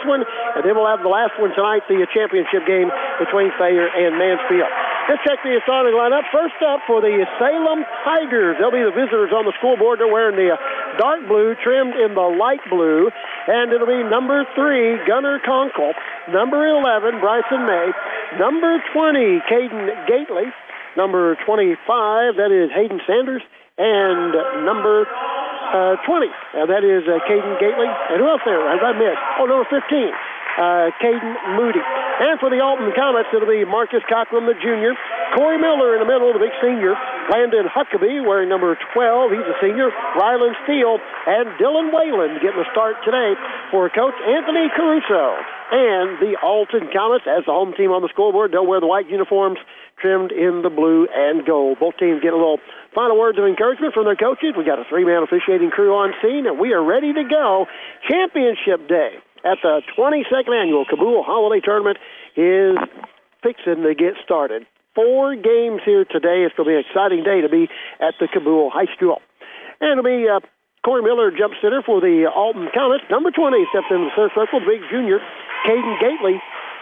one, and then we'll have the last one tonight, the championship game between Thayer and Mansfield. Let's check the starting lineup. First up for the Salem Tigers. They'll be the visitors on the scoreboard. They're wearing the dark blue trimmed in the light blue. And it'll be number 3, Gunnar Conkle. Number 11, Bryson May. Number 20, Caden Gately. Number 25, that is Hayden Sanders. And number 20, that is Caden Gately. And who else there? I missed. Oh, number 15. Caden Moody. And for the Alton Comets, it'll be Marcus Cochran, the junior. Corey Miller in the middle, the big senior. Landon Huckabee wearing number 12. He's a senior. Rylan Steele and Dylan Whalen getting the start today for Coach Anthony Caruso. And the Alton Comets, as the home team on the scoreboard, they'll wear the white uniforms trimmed in the blue and gold. Both teams get a little final words of encouragement from their coaches. We got a 3-man officiating crew on scene, and we are ready to go. Championship Day at the 22nd annual Cabool Holiday Tournament is fixing to get started. 4 games here today. It's going to be an exciting day to be at the Cabool High School. And it'll be Corey Miller, jump center for the Alton Comets. Number 20 steps in the center circle, the big junior, Caden Gately.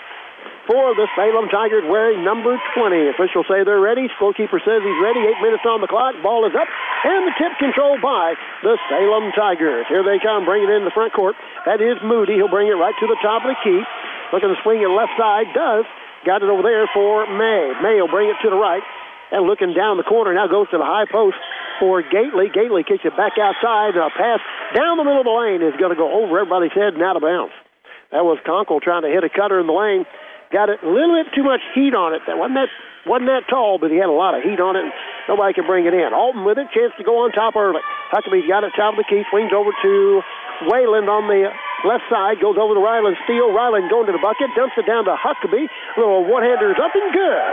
For the Salem Tigers wearing number 20. Officials say they're ready. Scorekeeper says he's ready. 8 minutes on the clock. Ball is up. And the tip controlled by the Salem Tigers. Here they come, bringing it in the front court. That is Moody. He'll bring it right to the top of the key. Looking to swing it left side. Does. Got it over there for May. May will bring it to the right. And looking down the corner, now goes to the high post for Gately. Gately kicks it back outside. A pass down the middle of the lane is going to go over everybody's head and out of bounds. That was Conkle trying to hit a cutter in the lane. Got it a little bit too much heat on it. That wasn't that tall, but he had a lot of heat on it, and nobody could bring it in. Alton with it, chance to go on top early. Huckabee's got it top of the key, swings over to Wayland on the left side, goes over to Ryland Steele. Ryland going to the bucket, dumps it down to Huckabee. Little one-hander is up and good.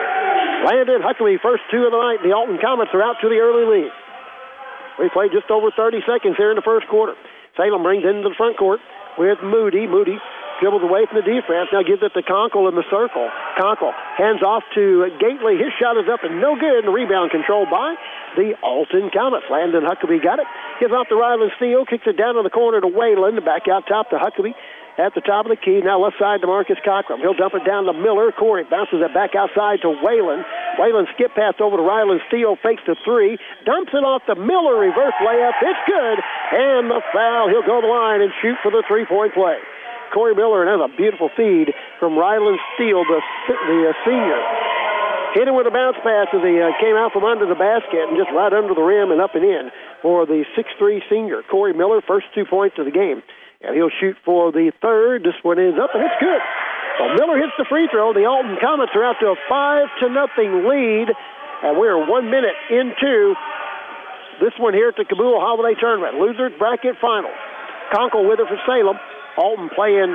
Landon Huckabee, first 2 of the night. The Alton Comets are out to the early lead. We played just over 30 seconds here in the first quarter. Salem brings it into the front court with Moody. Moody dribbles away from the defense. Now gives it to Conkle in the circle. Conkle hands off to Gately. His shot is up and no good. And the rebound controlled by the Alton Comets. Landon Huckabee got it. Gives off to Ryland Steele. Kicks it down in the corner to Wayland. Back out top to Huckabee. At the top of the key, now left side to Marcus Cochran. He'll dump it down to Miller. Corey bounces it back outside to Wayland. Wayland skip pass over to Ryland Steele, fakes the 3, dumps it off to Miller, reverse layup. It's good, and the foul. He'll go to the line and shoot for the 3-point play. Corey Miller, and that's a beautiful feed from Ryland Steele, the senior. Hit him with a bounce pass as he came out from under the basket and just right under the rim and up and in for the 6'3 senior. Corey Miller, first 2 points of the game. And he'll shoot for the 3rd. This one is up, and it's good. So Miller hits the free throw. The Alton Comets are out to a 5-0 lead. And we're 1 minute into this one here at the Cabool Holiday Tournament. Losers bracket finals. Conkle with it for Salem. Alton playing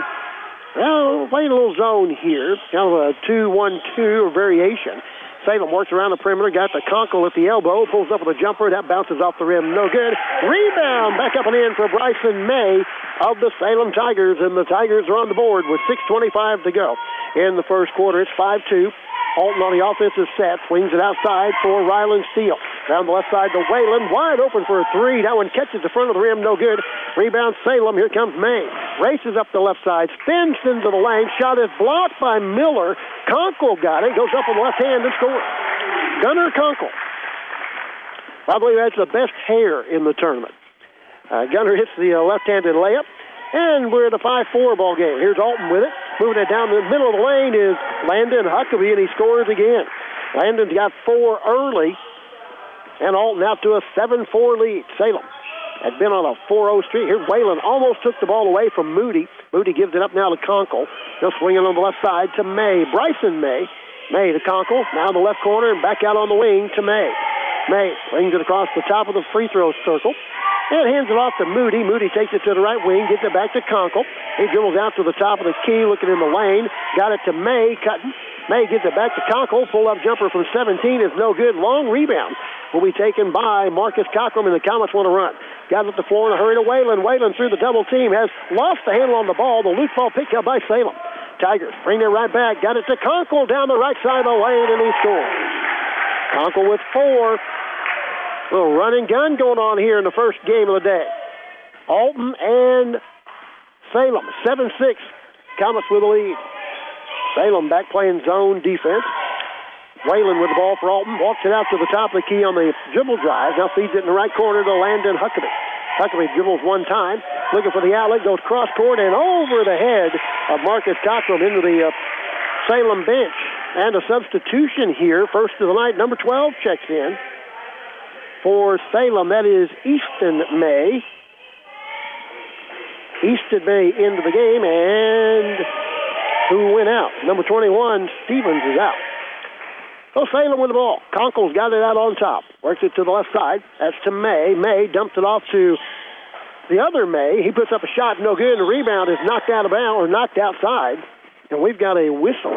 a little zone here. Kind of a 2-1-2 variation. Salem works around the perimeter, got the Conkle at the elbow, pulls up with a jumper, that bounces off the rim, no good. Rebound, back up and in for Bryson May of the Salem Tigers, and the Tigers are on the board with 6:25 to go. In the first quarter, it's 5-2. Alton on the offensive set, swings it outside for Ryland Steele. Down the left side to Wayland, wide open for a 3. That one catches the front of the rim, no good. Rebound Salem, here comes May. Races up the left side, spins into the lane, shot is blocked by Miller. Conkle got it, goes up on the left hand and scores. Gunnar Conkle. I believe that's the best hair in the tournament. Gunnar hits the left-handed layup. And we're at a 5-4 ball game. Here's Alton with it. Moving it down the middle of the lane is Landon Huckabee, and he scores again. Landon's got 4 early, and Alton out to a 7-4 lead. Salem had been on a 4-0 streak. Here Wayland almost took the ball away from Moody. Moody gives it up now to Conkle. He'll swing it on the left side to May. Bryson May. May to Conkle. Now in the left corner and back out on the wing to May. May brings it across the top of the free throw circle. And hands it off to Moody. Moody takes it to the right wing, gets it back to Conkle. He dribbles out to the top of the key, looking in the lane. Got it to May, cutting. May gets it back to Conkle. Pull-up jumper from 17 is no good. Long rebound will be taken by Marcus Cochran, and the Comets want to run. Got it up the floor in a hurry to Wayland. Wayland through the double team has lost the handle on the ball. The loose ball picked up by Salem. Tigers bring it right back. Got it to Conkle down the right side of the lane, and he scores. Conkle with 4. Little run and gun going on here in the first game of the day. Alton and Salem, 7-6. Comets with the lead. Salem back playing zone defense. Whalen with the ball for Alton. Walks it out to the top of the key on the dribble drive. Now feeds it in the right corner to Landon Huckabee. Huckabee dribbles one time. Looking for the outlet. Goes cross court and over the head of Marcus Cockrum into the Salem bench. And a substitution here. First of the night. Number 12 checks in for Salem. That is Easton May. Easton May into the game. And who went out? Number 21, Stevens, is out. So Salem with the ball. Conkle's got it out on top. Works it to the left side. That's to May. May dumps it off to the other May. He puts up a shot, no good. And the rebound is knocked out of bounds, or knocked outside. And we've got a whistle.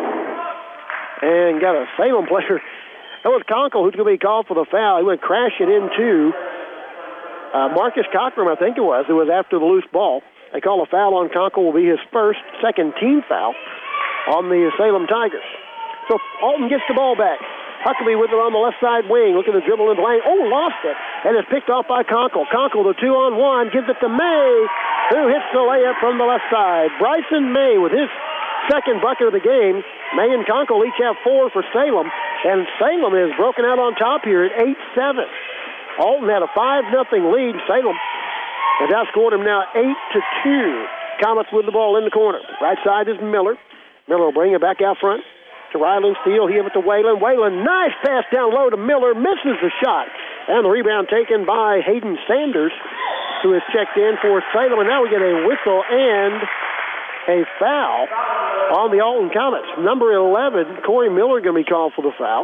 And got a Salem player. That was Conkle who's going to be called for the foul. He went crashing into Marcus Cockrum, I think it was. It was after the loose ball. They call a foul on Conkle. Will be his second team foul on the Salem Tigers. So Alton gets the ball back. Huckabee with it on the left side wing. Looking to dribble in the lane. Oh, lost it. And it's picked off by Conkle. Conkle, the 2-on-1, gives it to May, who hits the layup from the left side. Bryson May with his second bucket of the game. May and Conkle each have 4 for Salem. And Salem is broken out on top here at 8-7. Alton had a 5-0 lead. Salem has outscored him now 8-2. Comets with the ball in the corner. Right side is Miller. Miller will bring it back out front to Ryland Steele. He give it to Whalen. Whalen, nice pass down low to Miller. Misses the shot. And the rebound taken by Hayden Sanders, who is checked in for Salem. And now we get a whistle and a foul on the Alton Comets. Number 11, Corey Miller, going to be called for the foul.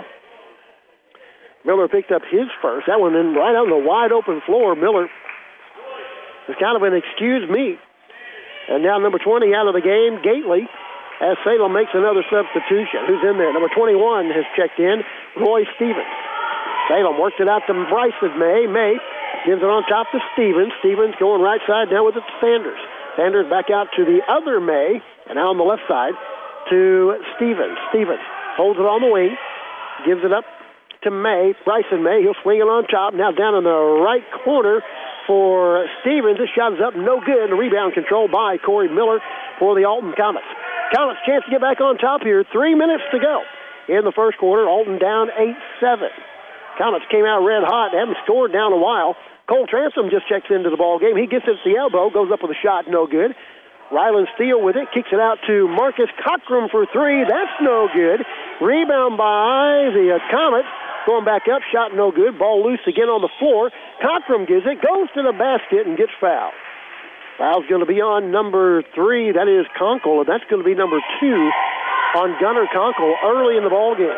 Miller picked up his first. That one in right on the wide open floor. Miller is kind of an excuse me. And now number 20 out of the game, Gately, as Salem makes another substitution. Who's in there? Number 21 has checked in, Roy Stevens. Salem works it out to Bryson May. May gives it on top to Stevens. Stevens going right side now with it to Sanders. Sanders back out to the other May, and now on the left side to Stevens. Stevens holds it on the wing, gives it up to May. Bryson May, he'll swing it on top. Now down in the right corner for Stevens. This shot is up, no good. The rebound controlled by Corey Miller for the Alton Comets. Comets chance to get back on top here. 3 minutes to go in the first quarter. Alton down 8-7. Comets came out red hot. They haven't scored down a while. Cole Transom just checks into the ball game. He gets it at the elbow, goes up with a shot, no good. Ryland Steele with it, kicks it out to Marcus Cockrum for 3. That's no good. Rebound by the Comets. Going back up, shot no good. Ball loose again on the floor. Cockrum gives it, goes to the basket, and gets fouled. Foul's going to be on number 3. That is Conkle, and that's going to be number 2 on Gunnar Conkle early in the ball game.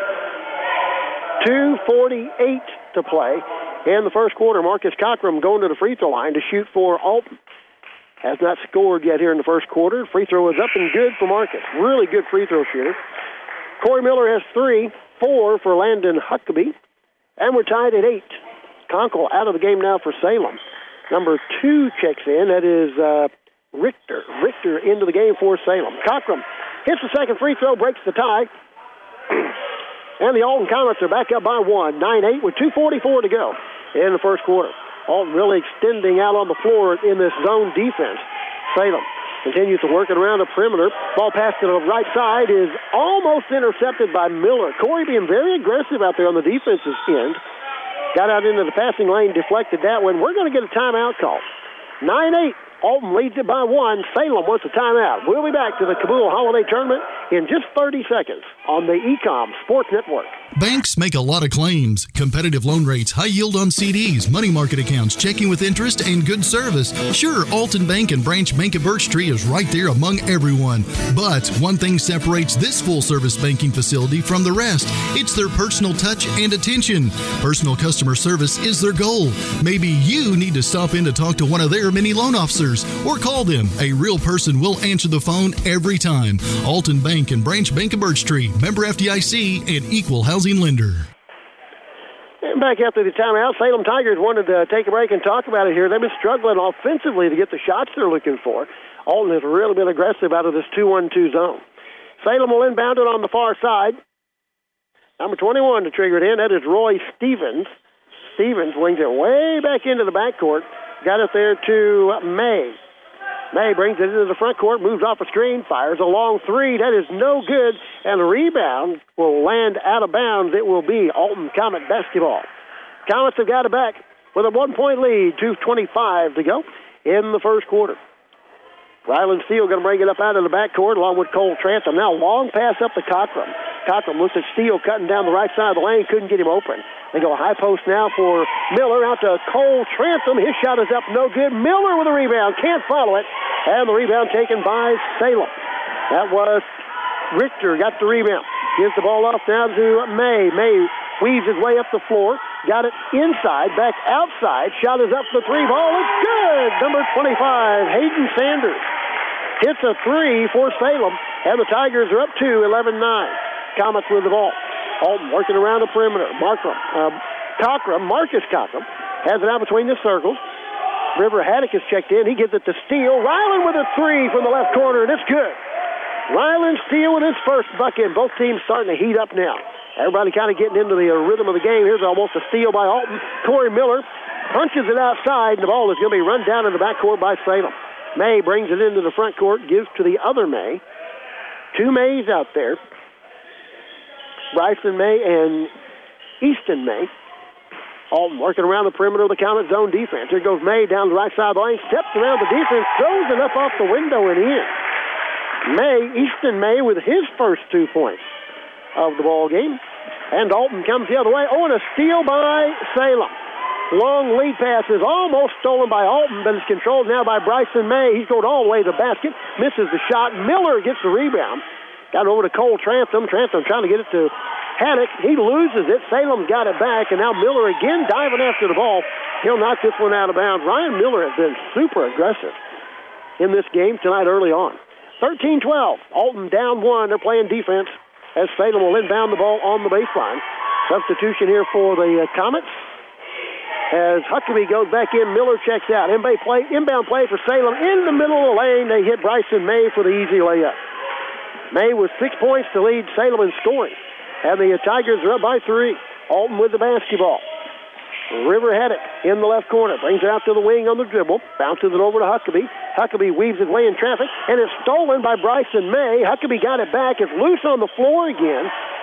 2:48 to play in the first quarter. Marcus Cockrum going to the free throw line to shoot for Alton. Has not scored yet here in the first quarter. Free throw is up and good for Marcus. Really good free throw shooter. Corey Miller has 3, 4 for Landon Huckabee. And we're tied at 8. Conkle out of the game now for Salem. Number 2 checks in. That is Richter. Richter into the game for Salem. Cockrum hits the second free throw, breaks the tie. And the Alton Comets are back up by 1. 9-8 with 2:44 to go in the first quarter. Alton really extending out on the floor in this zone defense. Salem continues to work it around the perimeter. Ball passed to the right side is almost intercepted by Miller. Corey being very aggressive out there on the defensive end. Got out into the passing lane, deflected that one. We're going to get a timeout call. 9-8. Alton leads it by 1. Salem wants a timeout. We'll be back to the Cabool Holiday Tournament in just 30 seconds on the Ecom Sports Network. Banks make a lot of claims. Competitive loan rates, high yield on CDs, money market accounts, checking with interest, and good service. Sure, Alton Bank and Branch Bank of Birch Tree is right there among everyone. But one thing separates this full-service banking facility from the rest. It's their personal touch and attention. Personal customer service is their goal. Maybe you need to stop in to talk to one of their many loan officers or call them. A real person will answer the phone every time. Alton Bank and Branch Bank of Birch Tree, member FDIC and equal housing lender. And back after the timeout, Salem Tigers wanted to take a break and talk about it here. They've been struggling offensively to get the shots they're looking for. Alton has really been aggressive out of this 2-1-2 zone. Salem will inbound it on the far side. Number 21 to trigger it in. That is Roy Stevens. Stevens wings it way back into the backcourt. Got it there to May. May brings it into the front court, moves off a screen, fires a long three. That is no good, and the rebound will land out of bounds. It will be Alton Comet basketball. Comets have got it back with a 1-point lead, 2:25 to go in the first quarter. Ryland Steele going to bring it up out of the backcourt along with Cole Trantham. Now long pass up to Cochran. Cochran looks at Steele cutting down the right side of the lane, couldn't get him open. They go high post now for Miller out to Cole Trantham. His shot is up, no good. Miller with a rebound, can't follow it. And the rebound taken by Salem. That was Richter, got the rebound. Gives the ball off now to May. May weaves his way up the floor. Got it inside, back outside. Shot is up for the three ball. It's good. Number 25, Hayden Sanders. Hits a three for Salem. And the Tigers are up to 11-9. Comets with the ball. Alton working around the perimeter. Marcus Cochran has it out between the circles. River Haddock is checked in. He gives it to Steele. Ryland with a three from the left corner, and it's good. Ryland Steele with his first bucket. Both teams starting to heat up now. Everybody kind of getting into the rhythm of the game. Here's almost a steal by Alton. Corey Miller punches it outside, and the ball is going to be run down in the backcourt by Salem. May brings it into the front court, gives to the other May. Two Mays out there. Bryson May and Easton May. Alton working around the perimeter of the Comet zone defense. Here goes May down the right side of the lane, steps around the defense, throws it up off the window and in. Easton May with his first 2 points of the ball game. And Alton comes the other way. Oh, and a steal by Salem. Long lead pass is almost stolen by Alton, but it's controlled now by Bryson May. He's going all the way to the basket, misses the shot. Miller gets the rebound. Got it over to Cole Trantham. Trantham trying to get it to Haddock. He loses it. Salem's got it back, and now Miller again diving after the ball. He'll knock this one out of bounds. Ryan Miller has been super aggressive in this game tonight early on. 13-12. Alton down one. They're playing defense as Salem will inbound the ball on the baseline. Substitution here for the Comets. As Huckabee goes back in, Miller checks out. Inbound play for Salem in the middle of the lane. They hit Bryson May for the easy layup. May with 6 points to lead Salem in scoring. And the Tigers are up by 3. Alton with the basketball. River Haddock in the left corner. Brings it out to the wing on the dribble. Bounces it over to Huckabee. Huckabee weaves his way in traffic. And it's stolen by Bryson May. Huckabee got it back. It's loose on the floor again.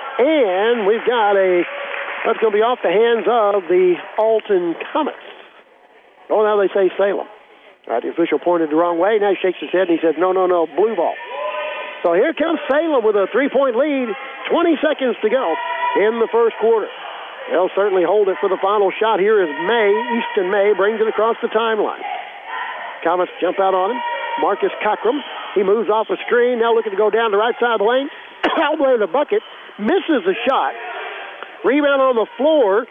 And we've got that's going to be off the hands of the Alton Comets. Oh, now they say Salem. All right, the official pointed the wrong way. Now he shakes his head and he says, no, blue ball. So here comes Salem with a 3-point lead. 20 seconds to go in the first quarter. They'll certainly hold it for the final shot. Here is May. Easton May brings it across the timeline. Comets jump out on him. Marcus Cochran. He moves off a screen. Now looking to go down the right side of the lane. Elbow in the bucket. Misses the shot. Rebound on the floor.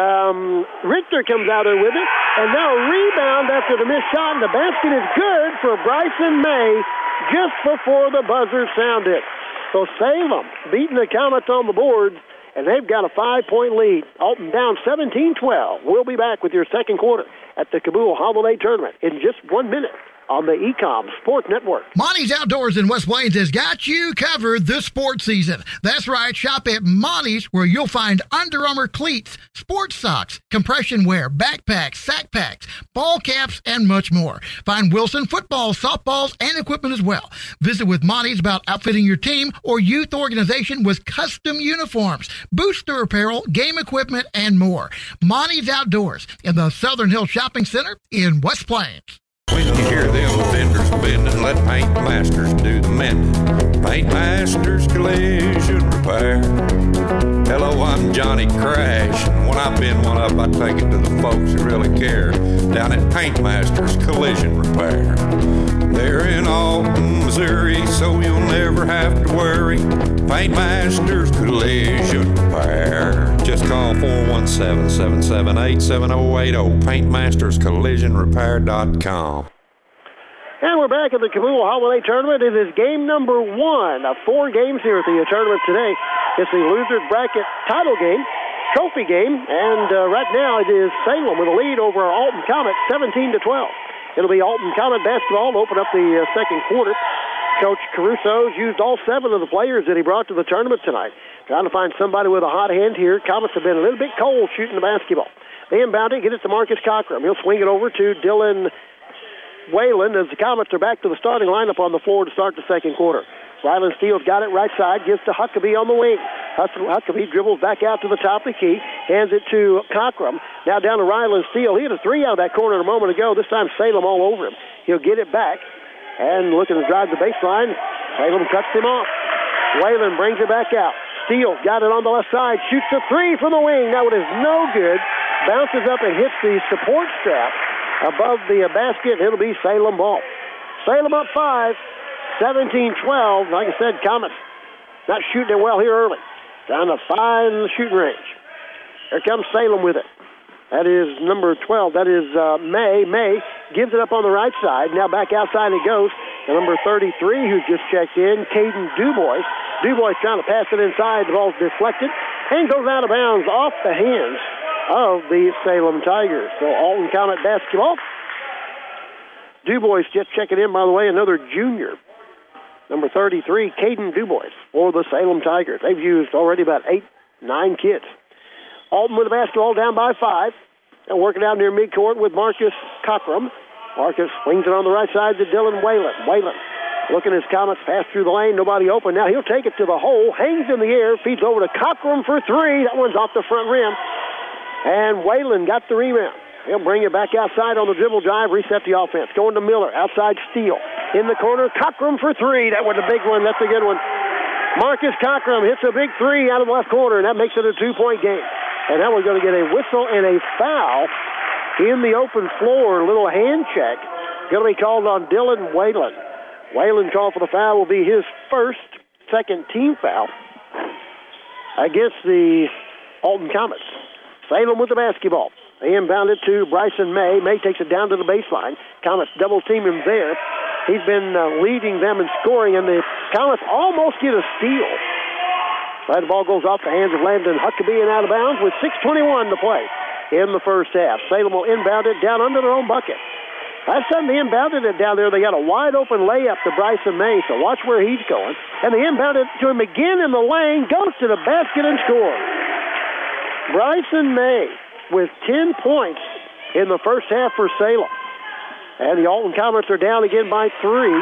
Richter comes out there with it. And now a rebound after the missed shot. And the basket is good for Bryson May just before the buzzer sounded. So Salem beating the Comets on the board, and they've got a 5-point lead. Alton down 17-12. We'll be back with your second quarter at the Cabool Holiday Tournament in just 1 minute on the Ecom Sports Network. Monty's Outdoors in West Plains has got you covered this sports season. That's right. Shop at Monty's, where you'll find Under Armour cleats, sports socks, compression wear, backpacks, sack packs, ball caps, and much more. Find Wilson footballs, softballs, and equipment as well. Visit with Monty's about outfitting your team or youth organization with custom uniforms, booster apparel, game equipment, and more. Monty's Outdoors in the Southern Hills Shopping Center in West Plains. When you hear them vendors bending, let Paint Masters do the mending. Paint Masters Collision Repair. Hello, I'm Johnny Crash. And when I bend one up, I take it to the folks who really care. Down at Paint Masters Collision Repair. They're in Alton, Missouri, so you'll never have to worry. Paint Masters Collision Repair. Just call 417-778-7080. PaintMastersCollisionRepair.com. And we're back at the Cabool Holiday Tournament. It is game number 1 of 4 games here at the tournament today. It's the Losers Bracket title game, trophy game, and right now it is Salem with a lead over Alton Comet, 17-12. It'll be Alton Comet basketball to open up the second quarter. Coach Caruso's used all 7 of the players that he brought to the tournament tonight. Trying to find somebody with a hot hand here. Comets have been a little bit cold shooting the basketball. They inbound it, get it to Marcus Cochran. He'll swing it over to Dylan Whalen as the Comets are back to the starting lineup on the floor to start the second quarter. Ryland Steele's got it right side, gives to Huckabee on the wing. Huckabee dribbles back out to the top of the key, hands it to Cockrum. Now down to Ryland Steele. He had a three out of that corner a moment ago. This time Salem all over him. He'll get it back and looking to drive the baseline. Salem cuts him off. Whalen brings it back out. Steele got it on the left side, shoots a three from the wing. That one is no good. Bounces up and hits the support strap above the basket. It'll be Salem ball. Salem up 5. 17-12. Like I said, Comets not shooting it well here early. Down to 5 in the shooting range. Here comes Salem with it. That is number 12. That is May. May gives it up on the right side. Now back outside it goes. And number 33, who just checked in, Caden Dubois. Dubois trying to pass it inside. The ball's deflected and goes out of bounds off the hands of the Salem Tigers. So Alton Comet basketball. Dubois just checking in, by the way, another junior. Number 33, Caden Dubois for the Salem Tigers. They've used already about 8-9 kids. Alton with the basketball down by 5. And working out near midcourt with Marcus Cockrum. Marcus swings it on the right side to Dylan Whalen. Whalen looking as Comets pass through the lane. Nobody open. Now he'll take it to the hole. Hangs in the air. Feeds over to Cockrum for 3. That one's off the front rim. And Whalen got the rebound. He'll bring it back outside on the dribble drive, reset the offense. Going to Miller, outside Steele. In the corner, Cockrum for 3. That was a big one. That's a good one. Marcus Cockrum hits a big 3 out of the left corner, and that makes it a 2-point game. And now we're going to get a whistle and a foul in the open floor. A little hand check. Going to be called on Dylan Whalen. Whalen called for the foul will be his second team foul against the Alton Comets. Salem with the basketball. They inbound it to Bryson May. May takes it down to the baseline. Comets double team him there. He's been leading them in scoring, and the Comets almost get a steal. Right, the ball goes off the hands of Landon Huckabee and out of bounds with 6:21 to play in the first half. Salem will inbound it down under their own bucket. Last time they inbounded it down there, they got a wide-open layup to Bryson May, so watch where he's going. And they inbounded it to him again in the lane, goes to the basket and scores. Bryson May with 10 points in the first half for Salem. And the Alton Comets are down again by 3.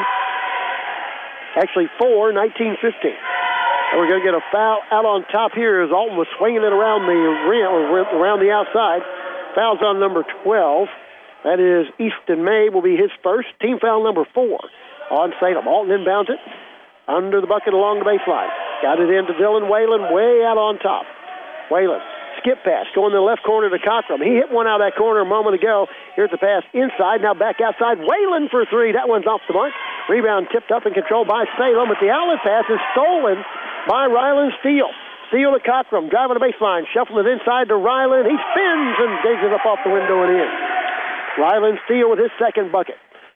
Actually 4, 19-15. And we're going to get a foul out on top here as Alton was swinging it around the rim, or around the outside. Foul's on number 12. That is Easton May will be his first. Team foul number 4 on Salem. Alton inbounds it under the bucket along the baseline. Got it into Dylan Whalen way out on top. Whalen. Skip pass going to the left corner to Cockrum. He hit one out of that corner a moment ago. Here's the pass inside. Now back outside. Whalen for 3. That one's off the mark. Rebound tipped up and controlled by Salem. But the outlet pass is stolen by Ryland Steele. Steele to Cockrum. Driving the baseline. Shuffling it inside to Ryland. He spins and digs it up off the window and in. Ryland Steele with his second bucket.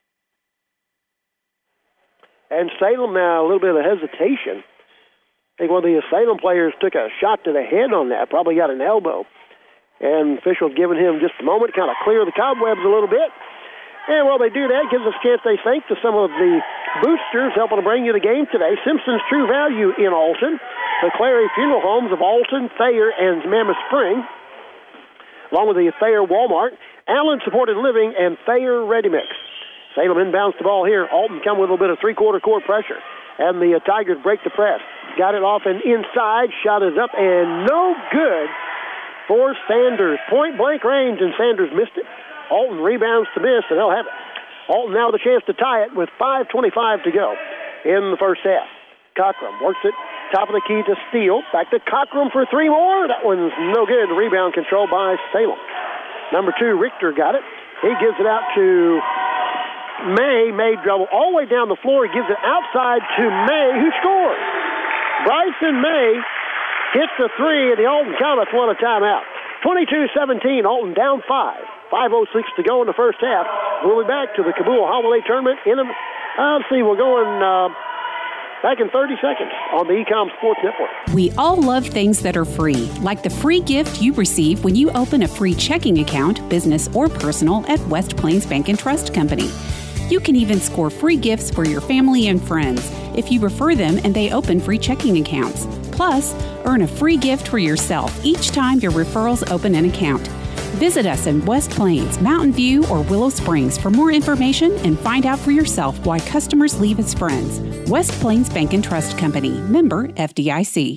And Salem now a little bit of hesitation. I think one of the Salem players took a shot to the head on that, probably got an elbow. And officials giving him just a moment to kind of clear the cobwebs a little bit. And while they do that, gives us a chance to say thanks to some of the boosters helping to bring you the game today. Simpson's True Value in Alton, the Clary Funeral Homes of Alton, Thayer, and Mammoth Spring, along with the Thayer Walmart, Allen Supported Living, and Thayer Ready Mix. Salem inbounds the ball here. Alton come with a little bit of three-quarter court pressure. And the Tigers break the press. Got it off and inside. Shot is up and no good for Sanders. Point-blank range, and Sanders missed it. Alton rebounds to miss, and they'll have it. Alton now with a chance to tie it with 5:25 to go in the first half. Cockrum works it. Top of the key to Steele. Back to Cockrum for 3 more. That one's no good. The rebound controlled by Salem. Number 2, Richter got it. He gives it out to May. May dribble all the way down the floor. He gives it outside to May, who scores. Bryson May hits the 3, and the Alton Comets won a timeout. 22-17, Alton down 5. 5:06 to go in the first half. We'll be back to the Cabool Holiday Tournament in we're going back in 30 seconds on the Ecom Sports Network. We all love things that are free, like the free gift you receive when you open a free checking account, business or personal, at West Plains Bank and Trust Company. You can even score free gifts for your family and friends if you refer them and they open free checking accounts. Plus, earn a free gift for yourself each time your referrals open an account. Visit us in West Plains, Mountain View, or Willow Springs for more information and find out for yourself why customers leave as friends. West Plains Bank and Trust Company, member FDIC.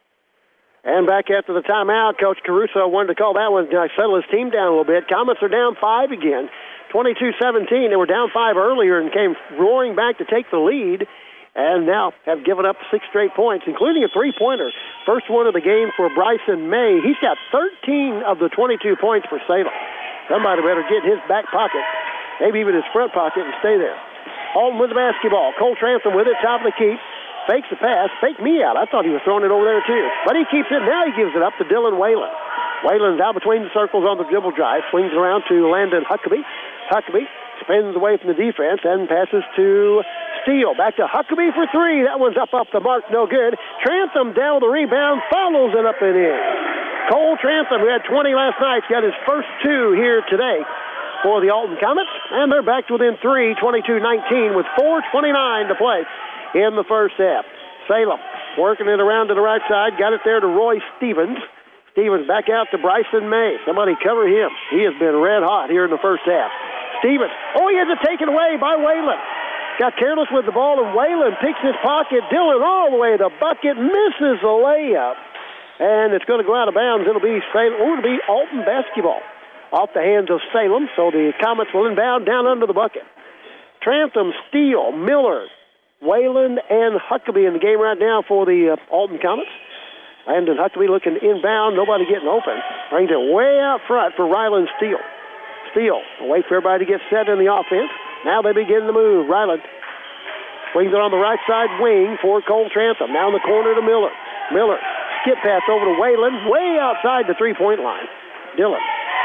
And back after the timeout, Coach Caruso wanted to call that one to settle his team down a little bit. Comets are down 5 again, 22-17. They were down 5 earlier and came roaring back to take the lead, and now have given up 6 straight points, including a three-pointer. First one of the game for Bryson May. He's got 13 of the 22 points for Salem. Somebody better get his back pocket, maybe even his front pocket, and stay there. Alton with the basketball. Cole Trantham with it, top of the key. Fakes the pass. Faked me out. I thought he was throwing it over there, too. But he keeps it. Now he gives it up to Dylan Whalen. Whalen's out between the circles on the dribble drive. Swings around to Landon Huckabee. Huckabee spins away from the defense and passes to Steele. Back to Huckabee for 3. That one's up off the mark. No good. Trantham down with the rebound. Follows it up and in. Cole Trantham, who had 20 last night, got his first 2 here today for the Alton Comets. And they're back to within 3, 22-19 with 4:29 to play in the first half. Salem working it around to the right side. Got it there to Roy Stevens. Stevens back out to Bryson May. Somebody cover him. He has been red hot here in the first half. Stevens. Oh, he has it taken away by Whalen. Got careless with the ball, and Whalen picks his pocket. Dillon all the way to the bucket. Misses the layup. And it's going to go out of bounds. It'll be Salem. It'll be Alton basketball off the hands of Salem. So the Comets will inbound down under the bucket. Trantham, Steele, Miller, Whalen, and Huckabee in the game right now for the Alton Comets. Landon Huckabee looking inbound. Nobody getting open. Brings it way out front for Ryland Steele. Steele, wait for everybody to get set in the offense. Now they begin to move. Ryland swings it on the right side wing for Cole Trantham. Now in the corner to Miller. Miller, skip pass over to Whalen, way outside the three-point line. Dillon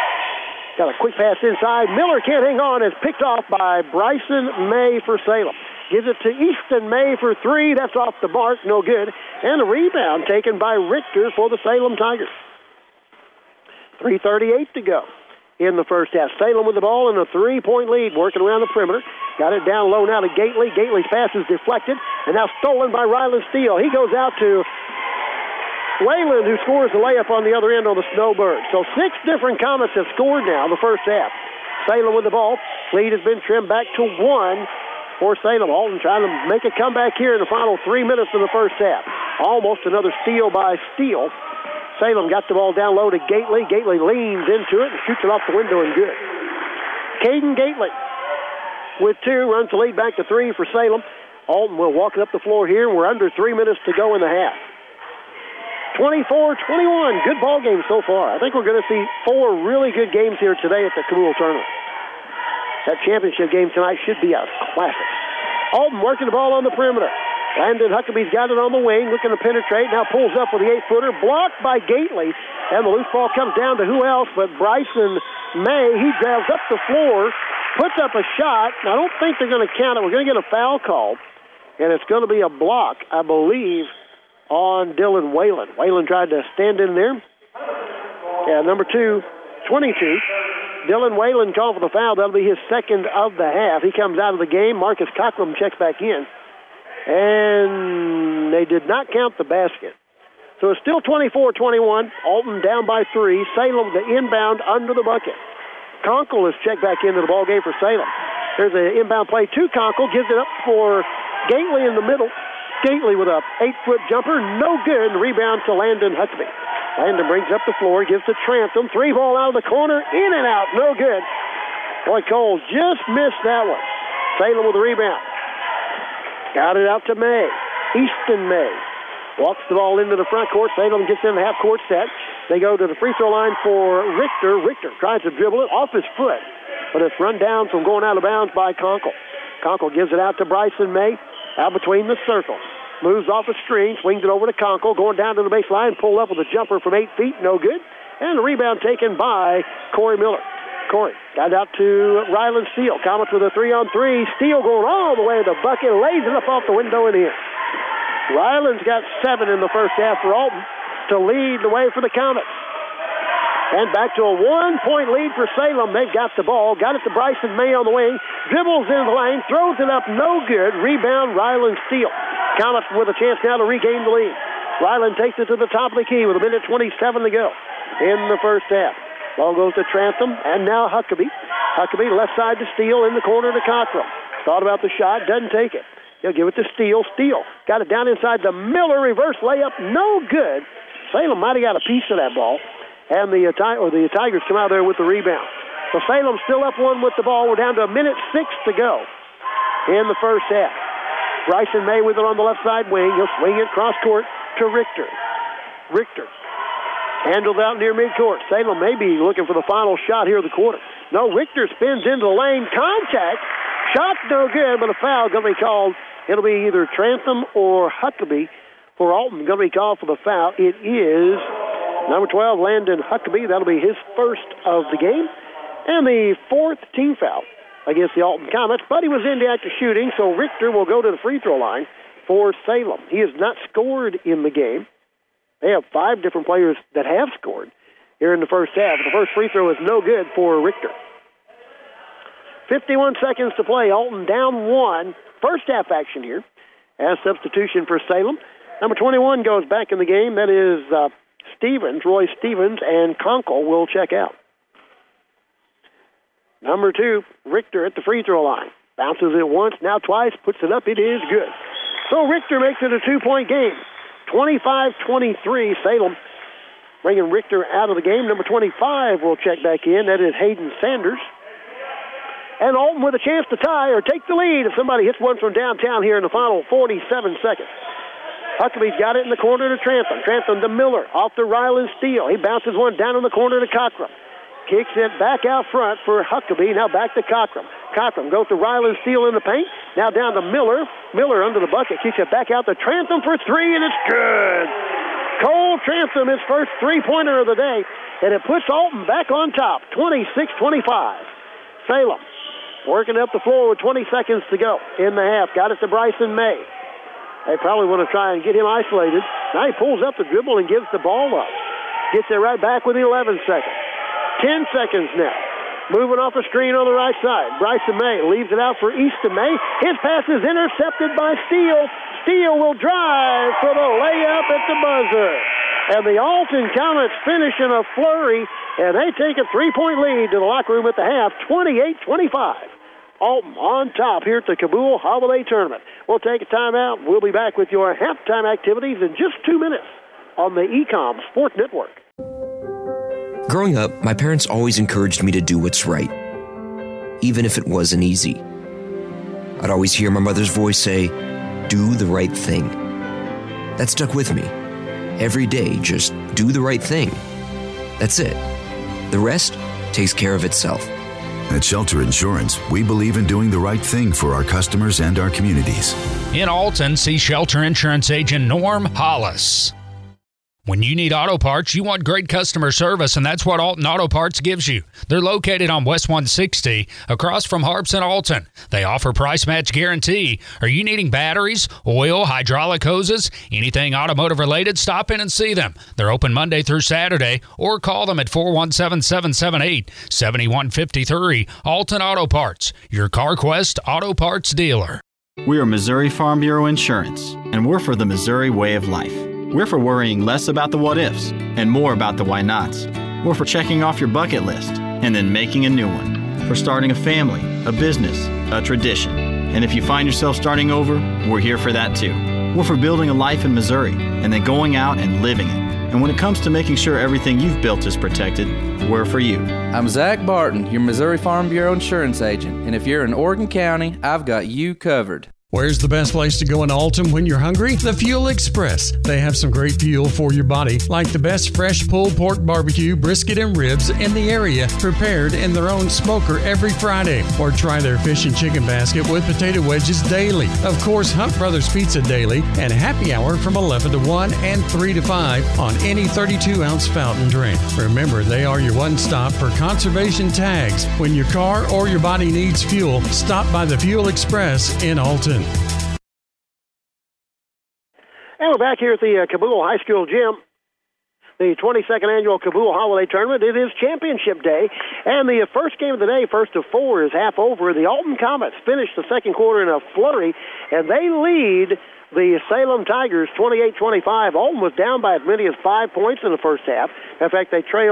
got a quick pass inside. Miller can't hang on. It's picked off by Bryson May for Salem. Gives it to Easton May for 3. That's off the mark. No good. And a rebound taken by Richter for the Salem Tigers. 3:38 to go in the first half. Salem with the ball in a 3-point lead, working around the perimeter. Got it down low now to Gately. Gately's pass is deflected, and now stolen by Ryland Steele. He goes out to Whalen, who scores the layup on the other end on the Snowbird. So 6 different Comets have scored now in the first half. Salem with the ball. Lead has been trimmed back to 1 for Salem. Alton trying to make a comeback here in the final 3 minutes of the first half. Almost another steal by Steele. Salem got the ball down low to Gately. Gately leans into it and shoots it off the window and good. Caden Gately with 2, runs the lead back to 3 for Salem. Alton will walk it up the floor here. We're under 3 minutes to go in the half. 24-21, good ball game so far. I think we're going to see 4 really good games here today at the Cabool Tournament. That championship game tonight should be a classic. Alton working the ball on the perimeter. Landon Huckabee's got it on the wing, looking to penetrate. Now pulls up with the 8-footer, blocked by Gately. And the loose ball comes down to who else but Bryson May. He drives up the floor, puts up a shot. I don't think they're going to count it. We're going to get a foul call, and it's going to be a block, I believe, on Dylan Whalen. Whalen tried to stand in there. Yeah, number 2, 22. Dylan Whalen called for the foul. That'll be his second of the half. He comes out of the game. Marcus Cockrum checks back in. And they did not count the basket. So it's still 24-21. Alton down by 3. Salem the inbound under the bucket. Conkle is checked back into the ball game for Salem. There's an inbound play to Conkle. Gives it up for Gately in the middle. Gately with a 8-foot jumper. No good. Rebound to Landon Huckabee. Landon brings up the floor. Gives to Trantham. 3 ball out of the corner. In and out. No good. Boy, Cole just missed that one. Salem with the rebound. Got it out to May. Easton May walks the ball into the front court. Salem gets in the half-court set. They go to the free throw line for Richter. Richter tries to dribble it off his foot, but it's run down from going out of bounds by Conkle. Conkle gives it out to Bryson May, out between the circles. Moves off a screen, swings it over to Conkle, going down to the baseline, pulled up with a jumper from 8 feet, no good. And the rebound taken by Corey Miller. Corey got it out to Ryland Steele. Comets with a 3-on-3. Steele going all the way to the bucket, lays it up off the window and in. Ryland's got 7 in the first half for Alton to lead the way for the Comets. And back to a 1-point lead for Salem. They've got the ball. Got it to Bryson May on the wing. Dribbles into the lane. Throws it up. No good. Rebound, Ryland Steele. Comets with a chance now to regain the lead. Ryland takes it to the top of the key with 1:27 to go in the first half. Ball goes to Trantham, and now Huckabee. Huckabee left side to Steele, in the corner to Cockrum. Thought about the shot, doesn't take it. He'll give it to Steele. Steele got it down inside the Miller reverse layup, no good. Salem might have got a piece of that ball, and the Tigers come out there with the rebound. So Salem still up one with the ball. We're down to 1:06 to go in the first half. Bryson May with it on the left side wing. He'll swing it cross court to Richter. Richter handled out near midcourt. Salem may be looking for the final shot here of the quarter. No, Richter spins into the lane. Contact. Shot's no good, but a foul going to be called. It'll be either Trantham or Huckabee for Alton. Going to be called for the foul. It is number 12, Landon Huckabee. That'll be his first of the game. And the fourth team foul against the Alton Comets. But he was in the act of shooting, so Richter will go to the free throw line for Salem. He has not scored in the game. They have 5 different players that have scored here in the first half. The first free throw is no good for Richter. 51 seconds to play. Alton down 1. First half action here as substitution for Salem. Number 21 goes back in the game. That is Stevens, Roy Stevens, and Conkle will check out. Number 2, Richter at the free throw line. Bounces it once, now twice, puts it up. It is good. So Richter makes it a 2-point game. 25-23, Salem bringing Richter out of the game. Number 25 will check back in. That is Hayden Sanders. And Alton with a chance to tie or take the lead if somebody hits one from downtown here in the final 47 seconds. Huckabee's got it in the corner to Trantham. Trantham to Miller, off to Ryland Steele. He bounces one down in the corner to Cockrum. Kicks it back out front for Huckabee. Now back to Cockrum. Cockrum goes to Ryland Steele in the paint. Now down to Miller. Miller under the bucket. Kicks it back out to Trantham for 3, and it's good. Cole Trantham, his first three-pointer of the day, and it puts Alton back on top, 26-25. Salem working up the floor with 20 seconds to go in the half. Got it to Bryson May. They probably want to try and get him isolated. Now he pulls up the dribble and gives the ball up. Gets it right back with 11 seconds. 10 seconds now. Moving off the screen on the right side. Bryson May leaves it out for Easton May. His pass is intercepted by Steele. Steele will drive for the layup at the buzzer. And the Alton Comets finish in a flurry, and they take a 3-point lead to the locker room at the half, 28-25. Alton on top here at the Cabool Holiday Tournament. We'll take a timeout. We'll be back with your halftime activities in just 2 minutes on the Ecom Sport Network. Growing up, my parents always encouraged me to do what's right, even if it wasn't easy. I'd always hear my mother's voice say, "Do the right thing." That stuck with me. Every day, just do the right thing. That's it. The rest takes care of itself. At Shelter Insurance, we believe in doing the right thing for our customers and our communities. In Alton, see Shelter Insurance agent Norm Hollis. When you need auto parts, you want great customer service, and that's what Alton Auto Parts gives you. They're located on West 160, across from Harps and Alton. They offer price match guarantee. Are you needing batteries, oil, hydraulic hoses, anything automotive related? Stop in and see them. They're open Monday through Saturday, or call them at 417-778-7153. Alton Auto Parts, your CarQuest Auto Parts dealer. We are Missouri Farm Bureau Insurance, and we're for the Missouri way of life. We're for worrying less about the what-ifs and more about the why-nots. We're for checking off your bucket list and then making a new one. For starting a family, a business, a tradition. And if you find yourself starting over, we're here for that too. We're for building a life in Missouri and then going out and living it. And when it comes to making sure everything you've built is protected, we're for you. I'm Zach Barton, your Missouri Farm Bureau Insurance agent. And if you're in Oregon County, I've got you covered. Where's the best place to go in Alton when you're hungry? The Fuel Express. They have some great fuel for your body, like the best fresh pulled pork barbecue, brisket, and ribs in the area, prepared in their own smoker every Friday. Or try their fish and chicken basket with potato wedges daily. Of course, Hunt Brothers Pizza daily, and happy hour from 11 to 1 and 3 to 5 on any 32-ounce fountain drink. Remember, they are your one-stop for conservation tags. When your car or your body needs fuel, stop by the Fuel Express in Alton. And we're back here at the Cabool High School gym. The 22nd annual Cabool Holiday Tournament. It is championship day. And the first game of the day, first of 4, is half over. The Alton Comets finished the second quarter in a flurry, and they lead the Salem Tigers 28-25. Alton was down by as many as 5 points in the first half. In fact, they trailed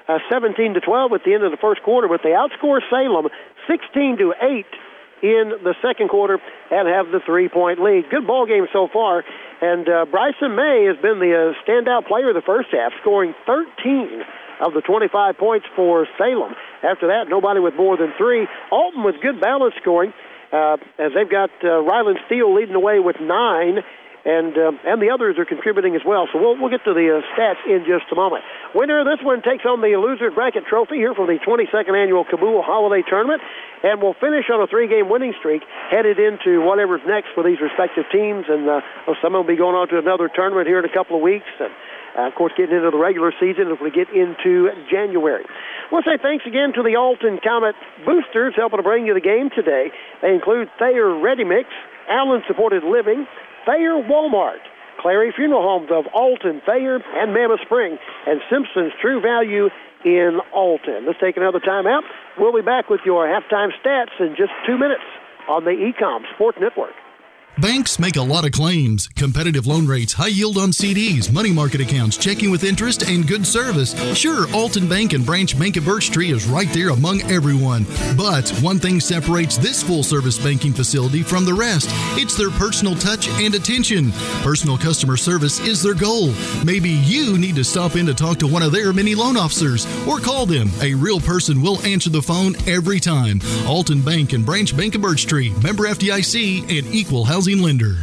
17-12 at the end of the first quarter, but they outscore Salem 16-8 in the second quarter and have the 3-point lead. Good ball game so far, and Bryson May has been the standout player of the first half, scoring 13 of the 25 points for Salem. After that, nobody with more than 3. Alton with good balance scoring, as they've got Ryland Steele leading the way with 9, and the others are contributing as well. So we'll get to the stats in just a moment. Winner of this one takes on the Losers Bracket Trophy here from the 22nd Annual Cabool Holiday Tournament, and will finish on a 3-game winning streak headed into whatever's next for these respective teams. And some will be going on to another tournament here in a couple of weeks, and of course, getting into the regular season as we get into January. We'll say thanks again to the Alton Comet boosters helping to bring you the game today. They include Thayer Ready Mix, Allen Supported Living, Thayer Walmart, Clary Funeral Homes of Alton, Thayer, and Mammoth Spring, and Simpson's True Value in Alton. Let's take another time out. We'll be back with your halftime stats in just 2 minutes on the Ecom Sports Network. Banks make a lot of claims. Competitive loan rates, high yield on CDs, money market accounts, checking with interest, and good service. Sure, Alton Bank and Branch Bank of Birch Tree is right there among everyone. But one thing separates this full-service banking facility from the rest. It's their personal touch and attention. Personal customer service is their goal. Maybe you need to stop in to talk to one of their many loan officers, or call them. A real person will answer the phone every time. Alton Bank and Branch Bank of Birch Tree, member FDIC, and equal housing lender.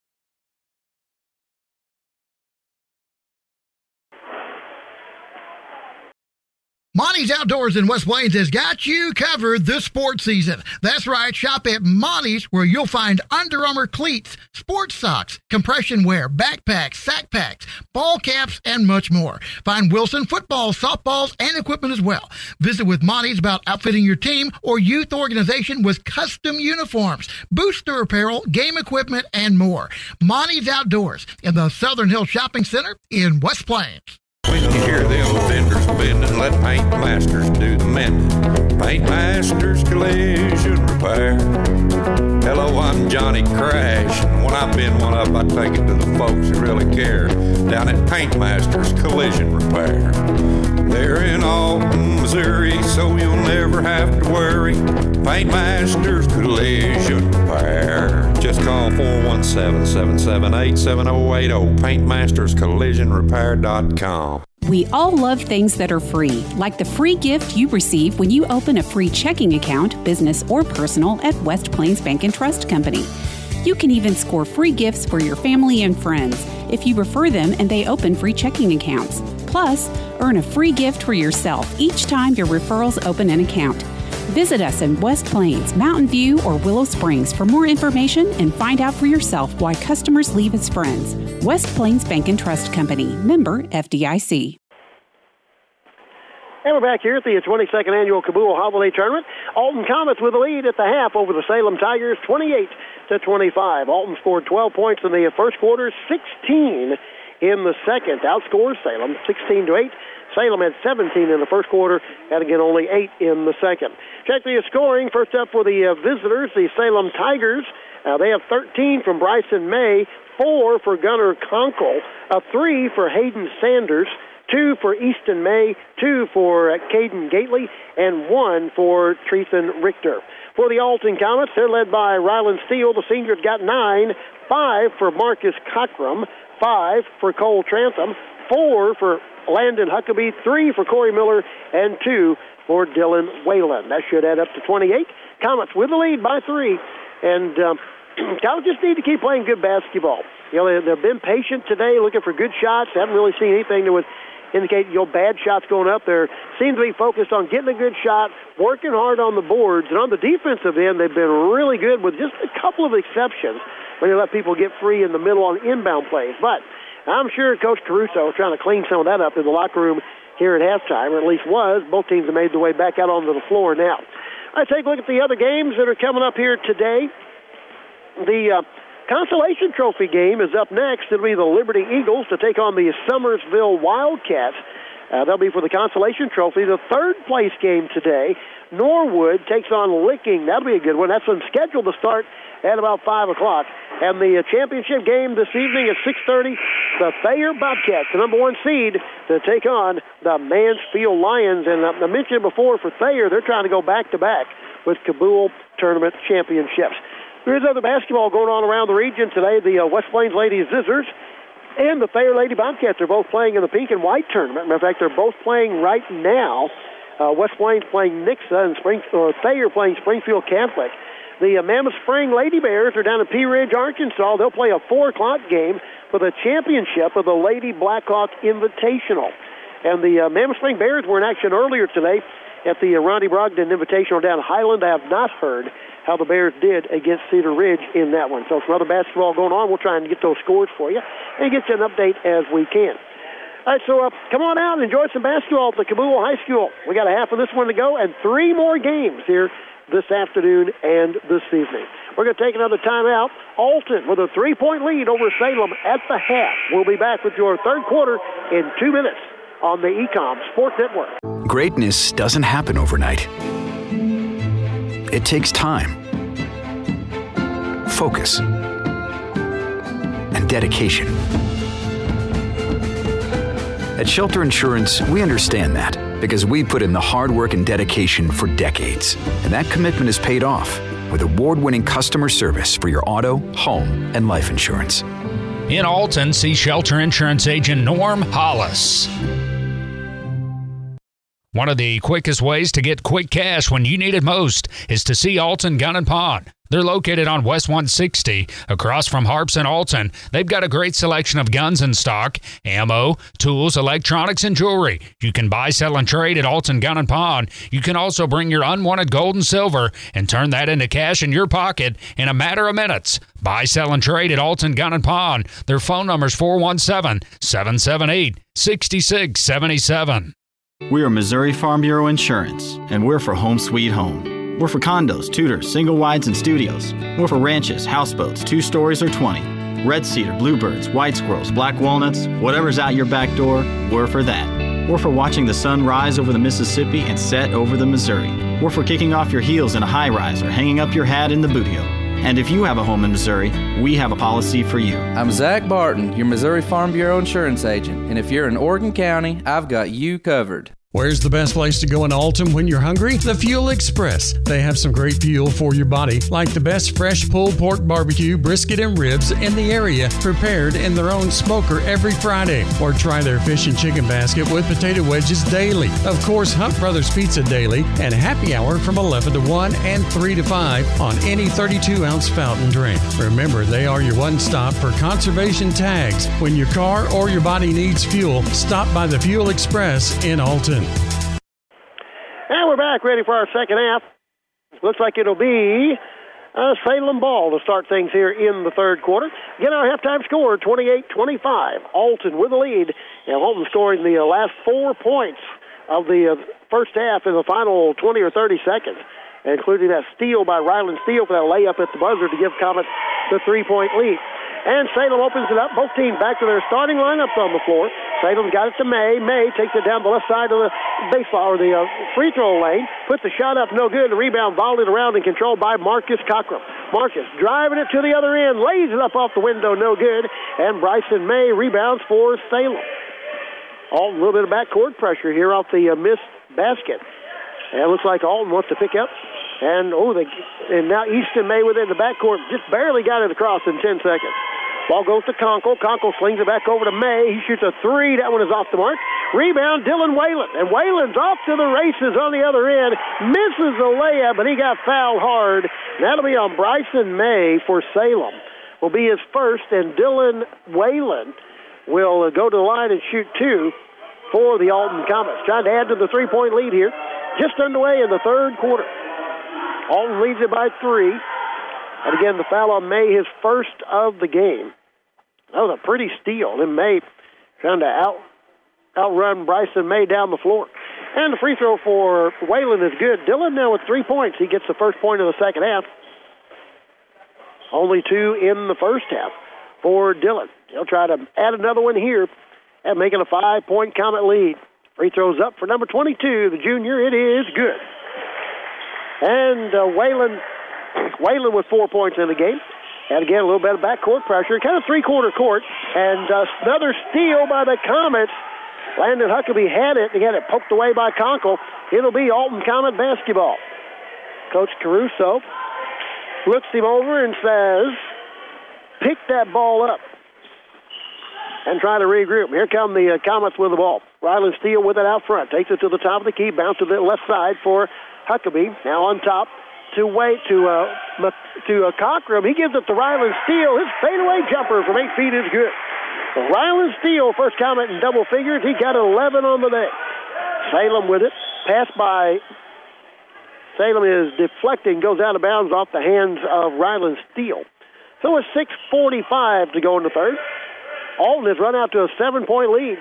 Monty's Outdoors in West Plains has got you covered this sports season. That's right. Shop at Monty's, where you'll find Under Armour cleats, sports socks, compression wear, backpacks, sack packs, ball caps, and much more. Find Wilson footballs, softballs, and equipment as well. Visit with Monty's about outfitting your team or youth organization with custom uniforms, booster apparel, game equipment, and more. Monty's Outdoors in the Southern Hills Shopping Center in West Plains. When you hear them vendors bending, let Paint Masters do the mending. Paint Masters Collision Repair. Hello, I'm Johnny Crash, and when I bend one up, I take it to the folks who really care. Down at Paint Masters Collision Repair. They're in Alton, Missouri, so you'll never have to worry. Paint Masters Collision Repair. Just call 417-778-7080. PaintMastersCollisionRepair.com. We all love things that are free, like the free gift you receive when you open a free checking account, business or personal, at West Plains Bank and Trust Company. You can even score free gifts for your family and friends if you refer them and they open free checking accounts. Plus, earn a free gift for yourself each time your referrals open an account. Visit us in West Plains, Mountain View, or Willow Springs for more information and find out for yourself why customers leave as friends. West Plains Bank and Trust Company, member FDIC. And we're back here at the 22nd Annual Cabool Holiday Tournament. Alton Comets with the lead at the half over the Salem Tigers, 28-25. Alton scored 12 points in the first quarter, 16 in the second. Outscored Salem 16-8. Salem had 17 in the first quarter, and again only 8 in the second. Check the scoring. First up for the visitors, the Salem Tigers. They have 13 from Bryson May, 4 for Gunnar Conkle, 3 for Hayden Sanders, 2 for Easton May, 2 for Caden Gately, and 1 for Treathan Richter. For the Alton Comets, they're led by Ryland Steele. The senior's got 9, 5 for Marcus Cockrum, 5 for Cole Trantham, 4 for Landon Huckabee, 3 for Corey Miller, and 2 for Dylan Whalen. That should add up to 28. Comets with the lead by 3, and Comets just need to keep playing good basketball. You know, they've been patient today, looking for good shots. They haven't really seen anything that would indicate, bad shots going up there. Seem to be focused on getting a good shot, working hard on the boards, and on the defensive end, they've been really good with just a couple of exceptions when they let people get free in the middle on inbound plays. But I'm sure Coach Caruso is trying to clean some of that up in the locker room here at halftime, or at least was. Both teams have made their way back out onto the floor now. Let's take a look at the other games that are coming up here today. The Consolation Trophy game is up next. It'll be the Liberty Eagles to take on the Summersville Wildcats. That'll be for the consolation trophy. The third-place game today, Norwood takes on Licking. That'll be a good one. That's one scheduled to start at about 5 o'clock. And the championship game this evening at 6:30, the Thayer Bobcats, the number 1 seed, to take on the Mansfield Lions. And I mentioned before for Thayer, they're trying to go back-to-back with Cabool Tournament championships. There's other basketball going on around the region today. The West Plains Lady Scissors and the Thayer Lady Bobcats are both playing in the pink and white tournament. Matter of fact, they're both playing right now. West Plains playing Nixa and Thayer playing Springfield Catholic. The Mammoth Spring Lady Bears are down in Pea Ridge, Arkansas. They'll play a 4 o'clock game for the championship of the Lady Blackhawk Invitational. And the Mammoth Spring Bears were in action earlier today at the Ronnie Brogdon Invitational down in Highland. I have not heard how the Bears did against Cedar Ridge in that one. So some other basketball going on. We'll try and get those scores for you and get you an update as we can. All right, so come on out and enjoy some basketball at the Cabool High School. We got a half of this one to go and 3 more games here this afternoon and this evening. We're going to take another timeout. Alton with a 3-point lead over Salem at the half. We'll be back with your third quarter in 2 minutes on the ECOM Sports Network. Greatness doesn't happen overnight. It takes time, focus, and dedication. At Shelter Insurance, we understand that because we put in the hard work and dedication for decades. And that commitment is paid off with award-winning customer service for your auto, home, and life insurance. In Alton, see Shelter Insurance agent Norm Hollis. One of the quickest ways to get quick cash when you need it most is to see Alton Gun and Pawn. They're located on West 160 across from Harps and Alton. They've got a great selection of guns in stock, ammo, tools, electronics, and jewelry. You can buy, sell, and trade at Alton Gun and Pawn. You can also bring your unwanted gold and silver and turn that into cash in your pocket in a matter of minutes. Buy, sell, and trade at Alton Gun and Pawn. Their phone number is 417-778-6677. We are Missouri Farm Bureau Insurance, and we're for home sweet home. We're for condos, tutors, single wides, and studios. We're for ranches, houseboats, 2 stories or 20. Red cedar, bluebirds, white squirrels, black walnuts, whatever's out your back door, we're for that. We're for watching the sun rise over the Mississippi and set over the Missouri. We're for kicking off your heels in a high-rise or hanging up your hat in the bootio. And if you have a home in Missouri, we have a policy for you. I'm Zach Barton, your Missouri Farm Bureau insurance agent. And if you're in Oregon County, I've got you covered. Where's the best place to go in Alton when you're hungry? The Fuel Express. They have some great fuel for your body, like the best fresh pulled pork barbecue, brisket, and ribs in the area, prepared in their own smoker every Friday. Or try their fish and chicken basket with potato wedges daily. Of course, Hunt Brothers Pizza daily, and happy hour from 11 to 1 and 3 to 5 on any 32-ounce fountain drink. Remember, they are your one-stop for conservation tags. When your car or your body needs fuel, stop by the Fuel Express in Alton. And we're back, ready for our second half. Looks like it'll be Salem ball to start things here in the third quarter. Again, our halftime score, 28-25. Alton with the lead. And Alton scoring the last 4 points of the first half in the final 20 or 30 seconds, including that steal by Ryland Steele for that layup at the buzzer to give Comet the 3-point lead. And Salem opens it up. Both teams back to their starting lineups on the floor. Salem's got it to May. May takes it down the left side of the baseline, or the free throw lane. Puts the shot up, no good. The rebound volleyed around and controlled by Marcus Cockrum. Marcus driving it to the other end. Lays it up off the window, no good. And Bryson May rebounds for Salem. Alton, a little bit of backcourt pressure here off the missed basket. And it looks like Alton wants to pick up. And now Easton May within the backcourt just barely got it across in 10 seconds. Ball goes to Conkle. Conkle slings it back over to May. He shoots a 3. That one is off the mark. Rebound, Dylan Whalen. And Whalen's off to the races on the other end. Misses the layup, but he got fouled hard. That'll be on Bryson May for Salem. Will be his first, and Dylan Whalen will go to the line and shoot 2 for the Alton Comets. Trying to add to the 3-point lead here. Just underway in the third quarter. Alton leads it by 3. And again, the foul on May, his first of the game. That was a pretty steal. And May trying to outrun Bryson May down the floor. And the free throw for Whalen is good. Dylan now with 3 points. He gets the first point of the second half. Only 2 in the first half for Dylan. He'll try to add another one here and make it a 5-point Comet lead. Free throws up for number 22, the junior. It is good. And Whalen with 4 points in the game. And again, a little bit of backcourt pressure, kind of three-quarter court. And another steal by the Comets. Landon Huckabee had it. He had it poked away by Conkle. It'll be Alton Comet basketball. Coach Caruso looks him over and says, pick that ball up and try to regroup. Here come the Comets with the ball. Ryland Steele with it out front. Takes it to the top of the key. Bounce to the left side for Huckabee. Now on top to Cockrum. He gives it to Ryland Steele. His fadeaway jumper from 8 feet is good. Ryland Steele, first Comet in double figures. He got 11 on the day. Salem with it. Pass by Salem is deflecting, goes out of bounds off the hands of Ryland Steele. So it's 6:45 to go in the third. Alton has run out to a 7-point lead.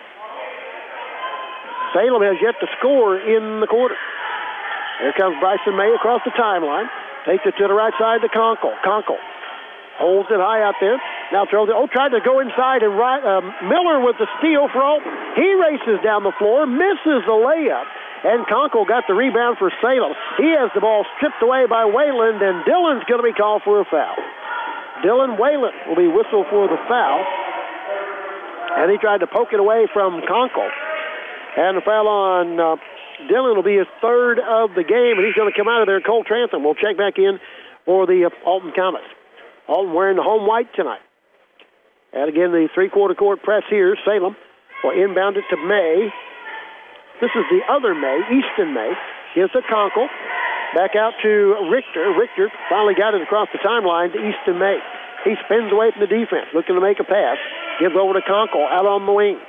Salem has yet to score in the quarter. Here comes Bryson May across the timeline. Takes it to the right side to Conkle. Conkle holds it high out there. Now throws it. Tried to go inside, and Miller with the steal for Alton. He races down the floor, misses the layup, and Conkle got the rebound for Salem. He has the ball stripped away by Wayland, and Dillon's going to be called for a foul. Dylan Wayland will be whistled for the foul, and he tried to poke it away from Conkle. And the foul on Dillon will be his third of the game, and he's going to come out of there. Cole Trantham will check back in for the Alton Comets. Alton wearing the home white tonight. And again, the three-quarter court press here. Salem will inbound it to May. This is the other May, Easton May. Gives it Conkle. Back out to Richter. Richter finally got it across the timeline to Easton May. He spins away from the defense, looking to make a pass. Gives over to Conkle out on the wing.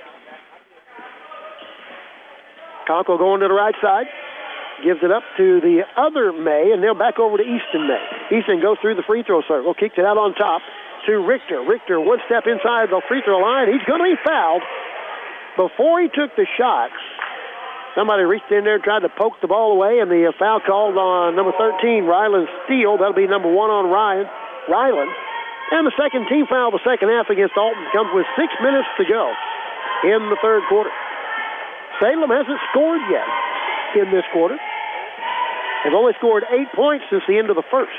Conkle going to the right side. Gives it up to the other May, and they'll back over to Easton May. Easton goes through the free throw circle, kicks it out on top to Richter. Richter one step inside the free throw line. He's going to be fouled. Before he took the shot, somebody reached in there and tried to poke the ball away, and the foul called on number 13, Ryland Steele. That'll be number 1 on Ryland. And the second team foul of the second half against Alton comes with 6 minutes to go in the third quarter. Salem hasn't scored yet in this quarter. They've only scored 8 points since the end of the first.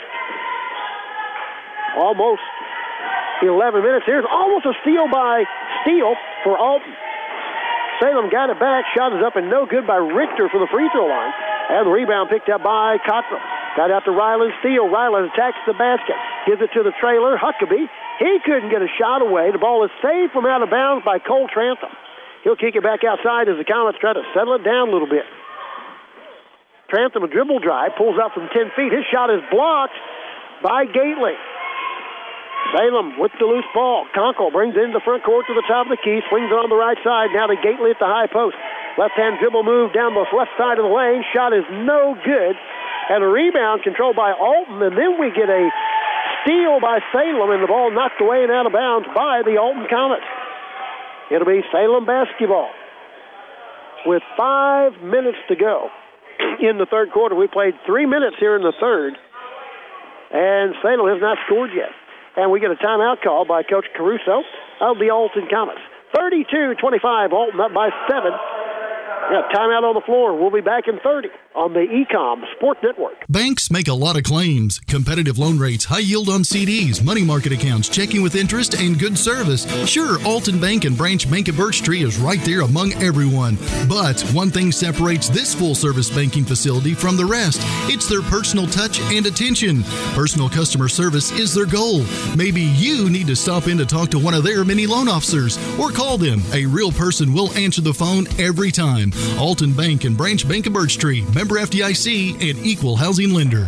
Almost 11 minutes. Here's almost a steal by Steele for Alton. Salem got it back. Shot is up and no good by Richter for the free throw line. And the rebound picked up by Cockrum. Got out to Ryland Steele. Ryland attacks the basket. Gives it to the trailer, Huckabee. He couldn't get a shot away. The ball is saved from out of bounds by Cole Trantham. He'll kick it back outside as the Comets try to settle it down a little bit. Trantham, a dribble drive, pulls out from 10 feet. His shot is blocked by Gately. Salem with the loose ball. Conkle brings it into the front court to the top of the key, swings it on the right side. Now to Gately at the high post. Left-hand dribble move down the left side of the lane. Shot is no good. And a rebound controlled by Alton. And then we get a steal by Salem, and the ball knocked away and out of bounds by the Alton Comets. It'll be Salem basketball. With 5 minutes to go in the third quarter. We played 3 minutes here in the third, and Salem has not scored yet. And we get a timeout call by Coach Caruso of the Alton Comets. 32-25, Alton up by 7. Yeah, timeout on the floor. We'll be back in 30 on the Ecom Sport Network. Banks make a lot of claims. Competitive loan rates, high yield on CDs, money market accounts, checking with interest, and good service. Sure, Alton Bank and Branch Bank at Birch Tree is right there among everyone. But one thing separates this full-service banking facility from the rest. It's their personal touch and attention. Personal customer service is their goal. Maybe you need to stop in to talk to one of their many loan officers or call them. A real person will answer the phone every time. Alton Bank and Branch Bank of Birch Tree, member FDIC and equal housing lender.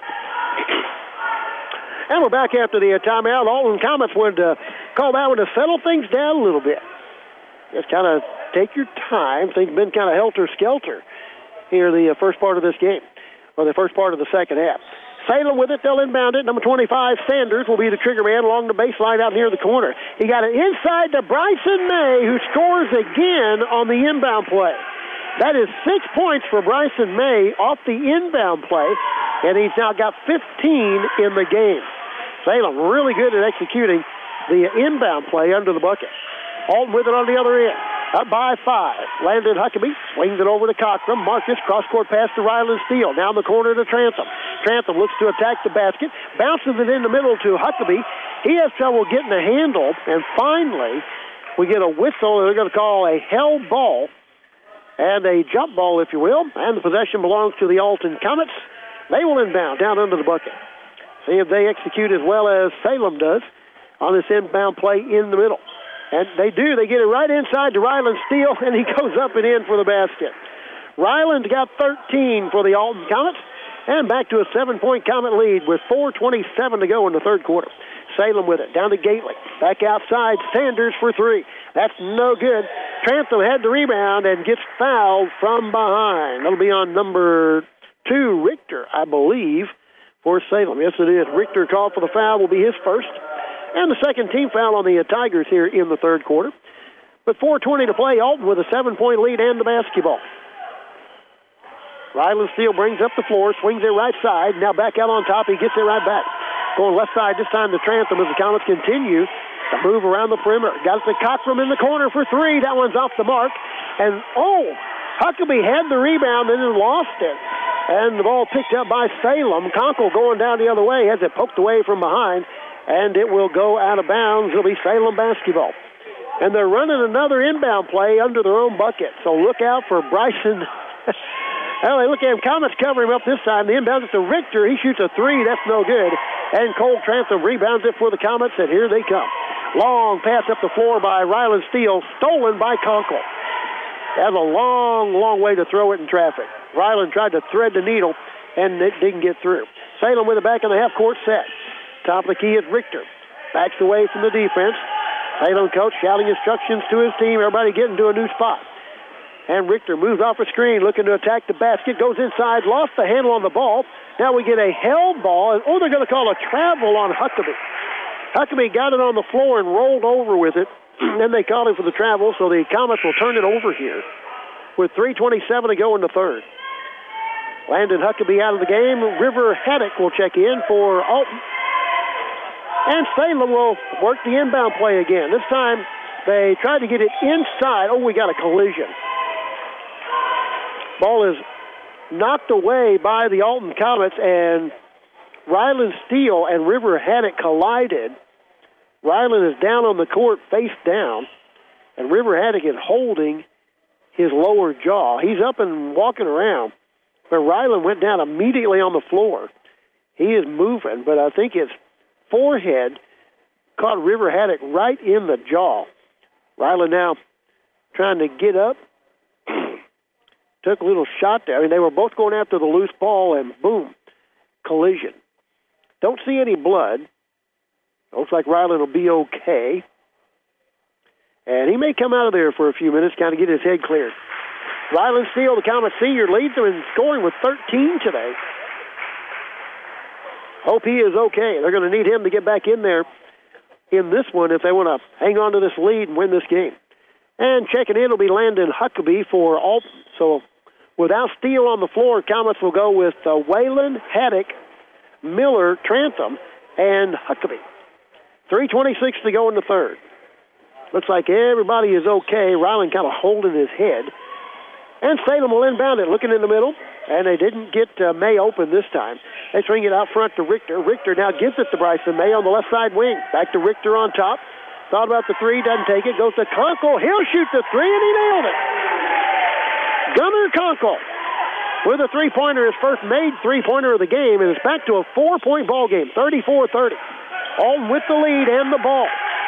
And we're back after the timeout. Alton Comets would call that one to settle things down a little bit. Just kind of take your time. Things have been kind of helter-skelter here the first part of this game, or the first part of the second half. Salem with it, they'll inbound it. Number 25, Sanders, will be the trigger man along the baseline out near the corner. He got it inside to Bryson May, who scores again on the inbound play. That is 6 points for Bryson May off the inbound play, and he's now got 15 in the game. Salem really good at executing the inbound play under the bucket. Alton with it on the other end. Up by 5. Landon Huckabee swings it over to Cockrum. Marcus, cross-court pass to Ryland Steele. Down the corner to Trantham. Trantham looks to attack the basket. Bounces it in the middle to Huckabee. He has trouble getting a handle. And finally, we get a whistle. They're going to call a held ball and a jump ball, if you will. And the possession belongs to the Alton Comets. They will inbound down under the bucket. See if they execute as well as Salem does on this inbound play in the middle. And they do. They get it right inside to Ryland Steele, and he goes up and in for the basket. Ryland's got 13 for the Alton Comets, and back to a 7-point Comet lead with 4:27 to go in the third quarter. Salem with it, down to Gately. Back outside, Sanders for 3. That's no good. Trantham had the rebound and gets fouled from behind. That'll be on number 2, Richter, I believe, for Salem. Yes, it is. Richter called for the foul, will be his first. And the second team foul on the Tigers here in the third quarter. But 4:20 to play, Alton with a 7-point lead and the basketball. Ryland Steele brings up the floor, swings it right side. Now back out on top, he gets it right back. Going left side this time to Trantham as the Comets continue to move around the perimeter. Got it to Cockrum in the corner for 3. That one's off the mark. And, Huckabee had the rebound and then lost it. And the ball picked up by Salem. Conkle going down the other way, has it poked away from behind. And it will go out of bounds. It'll be Salem basketball. And they're running another inbound play under their own bucket. So look out for Bryson. Well, they look at him. Comets cover him up this time. The inbound is to Richter. He shoots a 3. That's no good. And Cole Trantham rebounds it for the Comets, and here they come. Long pass up the floor by Ryland Steele, stolen by Conkle. That's a long, long way to throw it in traffic. Ryland tried to thread the needle, and it didn't get through. Salem with it back in the half-court set. Top of the key is Richter. Backs away from the defense. Salem coach shouting instructions to his team. Everybody getting to a new spot. And Richter moves off a screen, looking to attack the basket. Goes inside, lost the handle on the ball. Now we get a held ball. And, they're going to call a travel on Huckabee. Huckabee got it on the floor and rolled over with it. Then they called him for the travel, so the Comets will turn it over here with 3:27 to go in the third. Landon Huckabee out of the game. River Haddock will check in for Alton. And Salem will work the inbound play again. This time they tried to get it inside. We got a collision. Ball is knocked away by the Alton Comets, and Ryland Steele and River Haddock collided. Ryland is down on the court, face down, and River Haddock is holding his lower jaw. He's up and walking around, but Ryland went down immediately on the floor. He is moving, but I think his forehead caught River Haddock right in the jaw. Ryland now trying to get up. Took a little shot there. I mean, they were both going after the loose ball, and boom, collision. Don't see any blood. Looks like Ryland will be okay. And he may come out of there for a few minutes, kind of get his head cleared. Ryland Steele, the Comet senior, leads them in scoring with 13 today. Hope he is okay. They're going to need him to get back in there in this one if they want to hang on to this lead and win this game. And checking in will be Landon Huckabee for Alton. So without Steele on the floor, Comets will go with Whalen, Haddock, Miller, Trantham, and Huckabee. 3:26 to go in the third. Looks like everybody is okay. Ryland kind of holding his head. And Salem will inbound it, looking in the middle. And they didn't get May open this time. They swing it out front to Richter. Richter now gives it to Bryson May on the left side wing. Back to Richter on top. Thought about the 3, doesn't take it. Goes to Conkle. He'll shoot the 3, and he nailed it. Gunnar Conkle with a three-pointer, his first made three-pointer of the game, and it's back to a 4-point ball game, 34-30. Alton with the lead and the ball.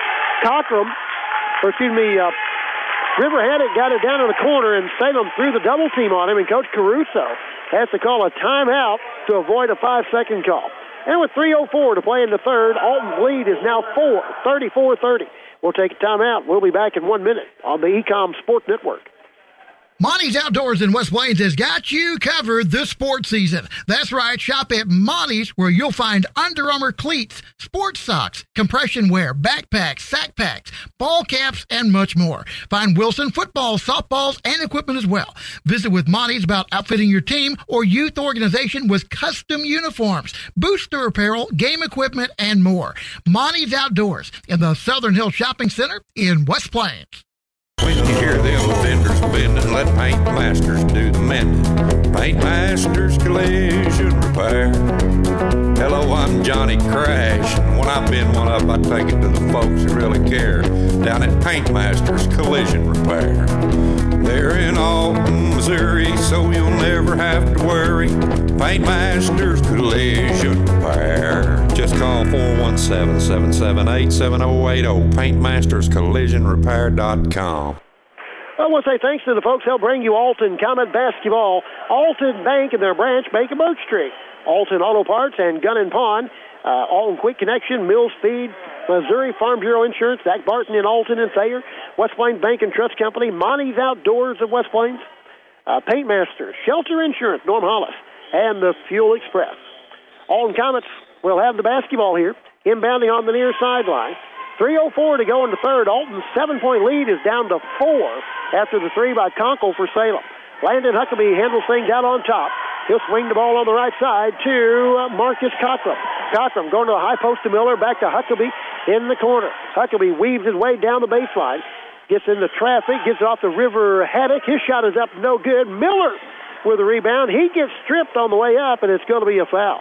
River Haddock got it down in the corner, and Salem threw the double team on him, and Coach Caruso has to call a timeout to avoid a 5-second call. And with 3:04 to play in the third, Alton's lead is now 34-30. We'll take a timeout. We'll be back in 1 minute on the Ecom Sport Network. Monty's Outdoors in West Plains has got you covered this sports season. That's right. Shop at Monty's, where you'll find Under Armour cleats, sports socks, compression wear, backpacks, sack packs, ball caps, and much more. Find Wilson footballs, softballs, and equipment as well. Visit with Monty's about outfitting your team or youth organization with custom uniforms, booster apparel, game equipment, and more. Monty's Outdoors in the Southern Hills Shopping Center in West Plains. When you hear them fenders bending, let Paint Masters do the mending. Paint Masters Collision Repair. Hello, I'm Johnny Crash. When I've been one up, I take it to the folks who really care. Down at Paint Masters Collision Repair. They're in Alton, Missouri, so you'll never have to worry. Paint Masters Collision Repair. Just call 417-778-7080. PaintMastersCollisionRepair.com. I want to say thanks to the folks help bring you Alton Comet Basketball, Alton Bank and their branch, Bank of Birch Street, Alton Auto Parts and Gun and Pawn, Alton Quick Connection, Mill Speed, Missouri Farm Bureau Insurance, Zach Barton in Alton and Thayer, West Plains Bank and Trust Company, Monty's Outdoors of West Plains, Paint Masters, Shelter Insurance, Norm Hollis, and the Fuel Express. Alton Comets will have the basketball here, inbounding on the near sideline. 3:04 to go in the third. Alton's 7-point lead is down to 4 after the three by Conkle for Salem. Landon Huckabee handles things out on top. He'll swing the ball on the right side to Marcus Cochran. Cochran going to a high post to Miller, back to Huckabee in the corner. Huckabee weaves his way down the baseline, gets into traffic, gets it off the River Haddock. His shot is up, no good. Miller with a rebound. He gets stripped on the way up, and it's going to be a foul.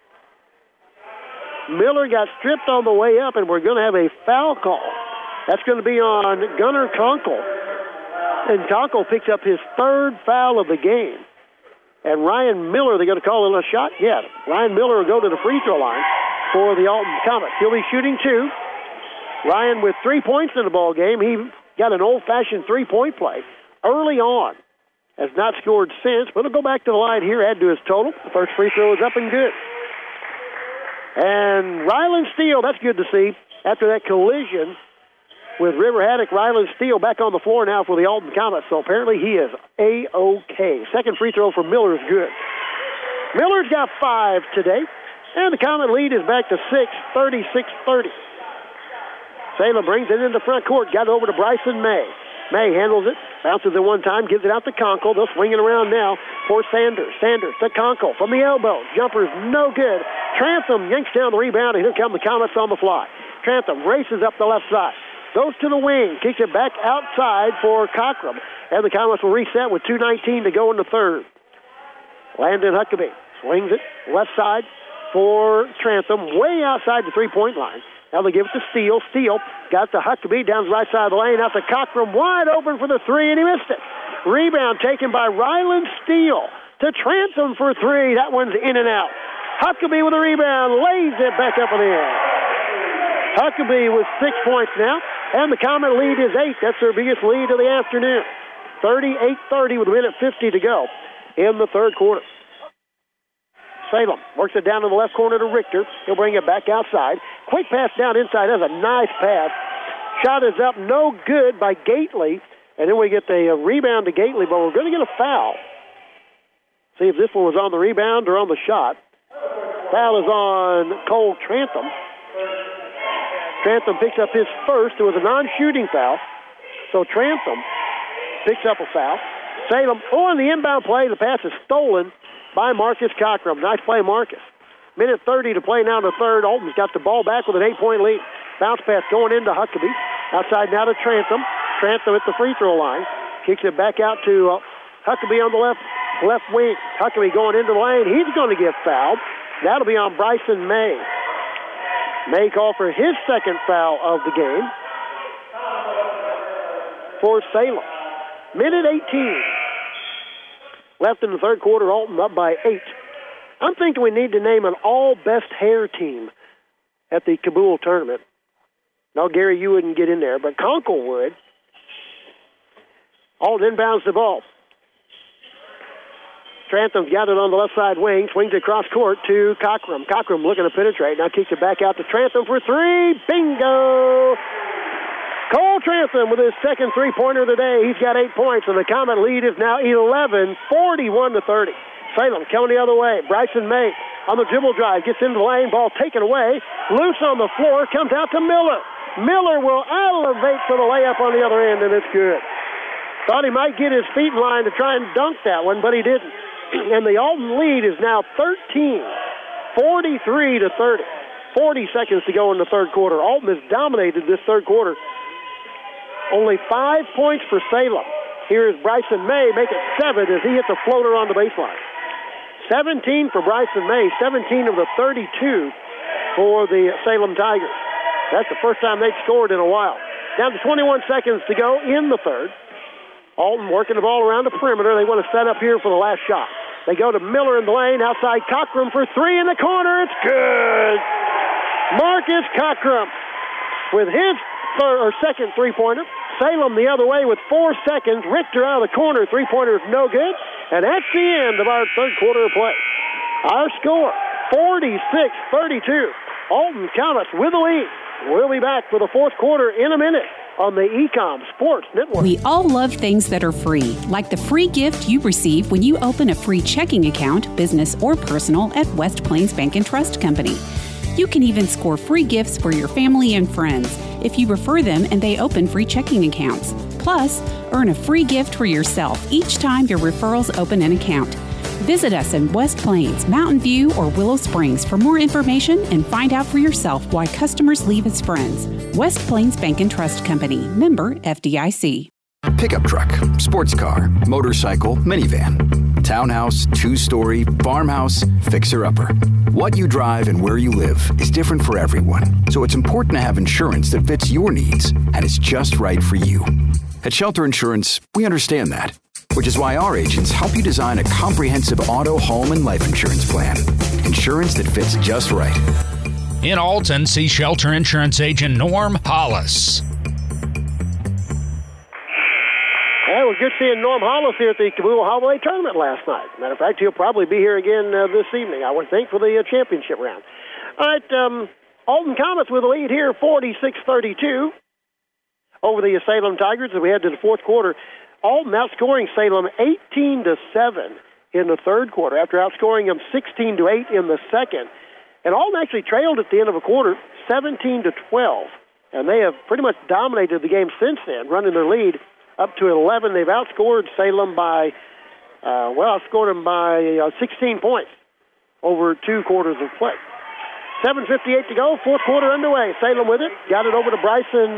Miller got stripped on the way up, and we're going to have a foul call. That's going to be on Gunnar Conkle. And Conkle picks up his third foul of the game. And Ryan Miller, they're going to call it a shot? Yeah. Ryan Miller will go to the free throw line for the Alton Comets. He'll be shooting 2. Ryan with 3 points in the ball game. He got an old-fashioned three-point play early on. Has not scored since, but he'll go back to the line here, add to his total. The first free throw is up and good. And Ryland Steele, that's good to see. After that collision with River Haddock, Ryland Steele back on the floor now for the Alton Comets. So apparently he is A-OK. Second free throw for Miller is good. Miller's got 5 today. And the Comet lead is back to 6, 36-30. Salem brings it into front court. Got it over to Bryson May. May handles it, bounces it one time, gives it out to Conkle. They'll swing it around now for Sanders. Sanders to Conkle from the elbow. Jumper's no good. Trantham yanks down the rebound, and here come the Comets on the fly. Trantham races up the left side. Goes to the wing, kicks it back outside for Cochran. And the Comets will reset with 2:19 to go in the third. Landon Huckabee swings it left side for Trantham, way outside the three-point line. Now they give it to Steele. Steele got to Huckabee down the right side of the lane. Out to Cochran, wide open for the three, and he missed it. Rebound taken by Ryland Steele to Trantham for 3. That one's in and out. Huckabee with a rebound, lays it back up in the air. Huckabee with 6 points now, and the Comet lead is 8. That's their biggest lead of the afternoon. 38-30 with a minute 50 to go in the third quarter. Salem works it down in the left corner to Richter. He'll bring it back outside. Quick pass down inside. That's a nice pass. Shot is up, no good by Gately. And then we get the rebound to Gately, but we're going to get a foul. See if this one was on the rebound or on the shot. Foul is on Cole Trantham. Trantham picks up his first. It was a non-shooting foul. So Trantham picks up a foul. Salem on the inbound play. The pass is stolen by Marcus Cochran. Nice play, Marcus. Minute 30 to play now in the third. Alton's got the ball back with an 8-point lead. Bounce pass going into Huckabee. Outside now to Trantham. Trantham at the free throw line. Kicks it back out to Huckabee on the left wing. Huckabee going into the lane. He's going to get fouled. That'll be on Bryson May. May called for his second foul of the game for Salem. Minute 18. Left in the third quarter, Alton up by 8. I'm thinking we need to name an all-best hair team at the Kabul tournament. No, Gary, you wouldn't get in there, but Conkle would. Alton inbounds the ball. Trantham's got it on the left side wing, swings it across court to Cochran. Cochran looking to penetrate, now kicks it back out to Trantham for 3. Bingo! Cole Trantham with his second three-pointer of the day. He's got 8 points, and the Comet lead is now 11, 41-30. Salem coming the other way. Bryson May on the dribble drive, gets into the lane, ball taken away. Loose on the floor, comes out to Miller. Miller will elevate for the layup on the other end, and it's good. Thought he might get his feet in line to try and dunk that one, but he didn't. And the Alton lead is now 13, 43-30. 40 seconds to go in the third quarter. Alton has dominated this third quarter. Only 5 points for Salem. Here is Bryson May make it 7 as he hits a floater on the baseline. 17 for Bryson May, 17 of the 32 for the Salem Tigers. That's the first time they've scored in a while. Down to 21 seconds to go in the third. Alton working the ball around the perimeter. They want to set up here for the last shot. They go to Miller in the lane. Outside Cockrum for three in the corner. It's good. Marcus Cockrum with his second three-pointer. Salem the other way with 4 seconds. Richter out of the corner. Three-pointer is no good. And that's the end of our third quarter of play. Our score, 46-32. Alton Comets with the lead. We'll be back for the fourth quarter in a minute on the Ecom Sports Network. We all love things that are free, like the free gift you receive when you open a free checking account, business or personal, at West Plains Bank and Trust Company. You can even score free gifts for your family and friends if you refer them and they open free checking accounts. Plus, earn a free gift for yourself each time your referrals open an account. Visit us in West Plains, Mountain View, or Willow Springs for more information and find out for yourself why customers leave as friends. West Plains Bank and Trust Company, member FDIC. Pickup truck, sports car, motorcycle, minivan, townhouse, two-story, farmhouse, fixer-upper. What you drive and where you live is different for everyone, so it's important to have insurance that fits your needs and is just right for you. At Shelter Insurance, we understand that, which is why our agents help you design a comprehensive auto, home, and life insurance plan. Insurance that fits just right. In Alton, see Shelter Insurance agent Norm Hollis. It was good seeing Norm Hollis here at the Caboodle Holiday Tournament last night. Matter of fact, he'll probably be here again this evening, I would think, for the championship round. All right, Alton Comets with the lead here, 46-32 over the Salem Tigers as we head to the fourth quarter. Alton outscoring Salem 18-7 in the third quarter after outscoring them 16-8 in the second. And Alton actually trailed at the end of a quarter 17-12. And they have pretty much dominated the game since then, running their lead up to 11. They've outscored Salem by, outscored them by 16 points over 2 quarters of play. 7:58 to go, fourth quarter underway. Salem with it, got it over to Bryson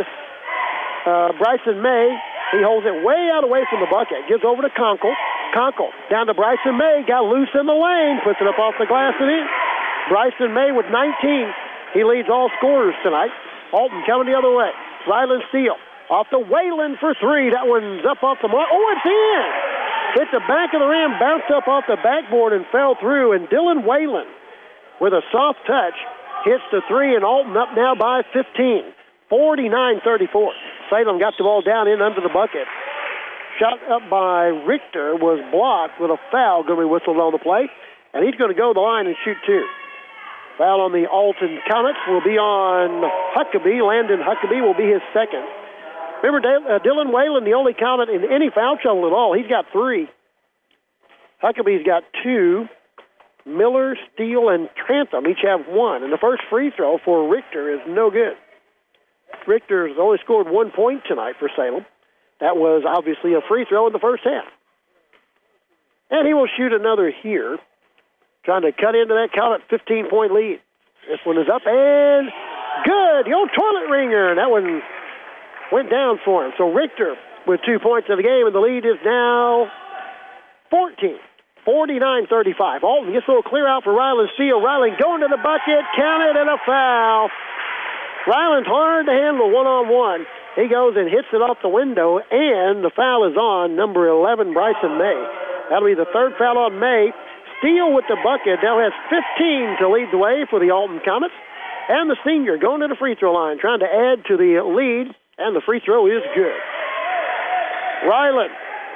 May. He holds it way out away from the bucket. Gives over to Conkle. Conkle down to Bryson May. Got loose in the lane. Puts it up off the glass and in. Bryson May with 19. He leads all scorers tonight. Alton coming the other way. Ryland Steele off the Whalen for three. That one's up off the mark. Oh, it's in. Hit the back of the rim. Bounced up off the backboard and fell through. And Dylan Whalen with a soft touch hits the three. And Alton up now by 15. 49-34. Salem got the ball down in under the bucket. Shot up by Richter was blocked with a foul going to be whistled on the play. And he's going to go to the line and shoot two. Foul on the Alton Comets will be on Huckabee. Landon Huckabee will be his second. Remember, Dylan Whalen, the only Comet in any foul trouble at all. He's got 3. Huckabee's got 2. Miller, Steele, and Trantham each have 1. And the first free throw for Richter is no good. Richter has only scored 1 point tonight for Salem. That was obviously a free throw in the first half. And he will shoot another here, trying to cut into that Comet 15-point lead. This one is up and good. The old toilet ringer. And that one went down for him. So Richter with 2 points in the game, and the lead is now 14. 49-35. Alton gets a little clear out for Ryland Steele. Ryland going to the bucket, counted, and a foul. Ryland's hard to handle one-on-one. He goes and hits it off the window, and the foul is on number 11, Bryson May. That'll be the third foul on May. Steele with the bucket now has 15 to lead the way for the Alton Comets. And the senior going to the free throw line, trying to add to the lead, and the free throw is good. Ryland,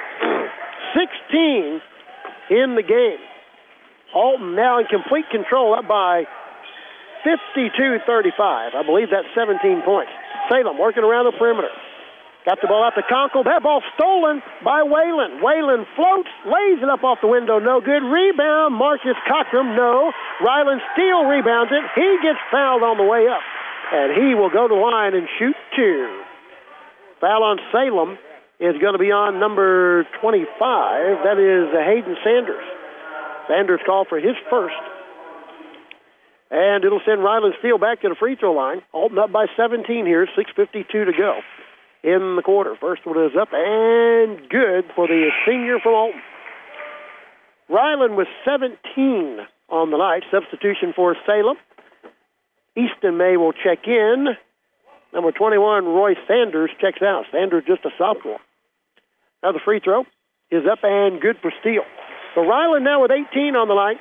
16 in the game. Alton now in complete control, up by 52-35. I believe that's 17 points. Salem working around the perimeter. Got the ball out to Conkle. That ball stolen by Whalen. Whalen floats, lays it up off the window. No good. Rebound, Marcus Cockrum. No. Ryland Steele rebounds it. He gets fouled on the way up. And he will go to the line and shoot 2. Foul on Salem is going to be on number 25. That is Hayden Sanders. Sanders called for his first. And it'll send Ryland Steele back to the free throw line. Alton up by 17 here, 6:52 to go. in the quarter. First one is up and good for the senior from Alton. Ryland with 17 on the night. Substitution for Salem. Easton May will check in. Number 21, Roy Sanders, checks out. Sanders just a sophomore. Now the free throw is up and good for Steele. So Ryland now with 18 on the night.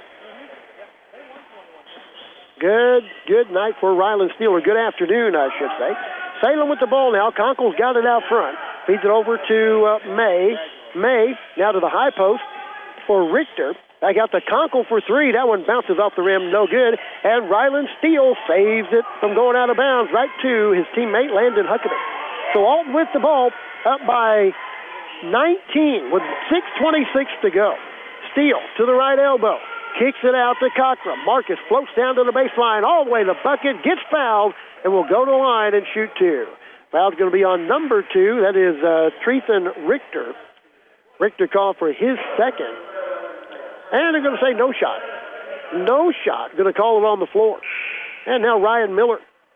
Good night for Ryland Steele, or good afternoon, I should say. Salem with the ball now. Conkle's got it out front. Feeds it over to May. May now to the high post for Richter. Back out to Conkle for three. That one bounces off the rim, no good. And Ryland Steele saves it from going out of bounds right to his teammate Landon Huckabee. So Alton with the ball, up by 19 with 6:26 to go. Steele to the right elbow. Kicks it out to Cochran. Marcus floats down to the baseline all the way to the bucket, gets fouled, and will go to the line and shoot two. Foul's going to be on number 2. That is Treathan Richter. Richter called for his second. And they're going to say no shot. No shot. Going to call it on the floor. And now Ryan Miller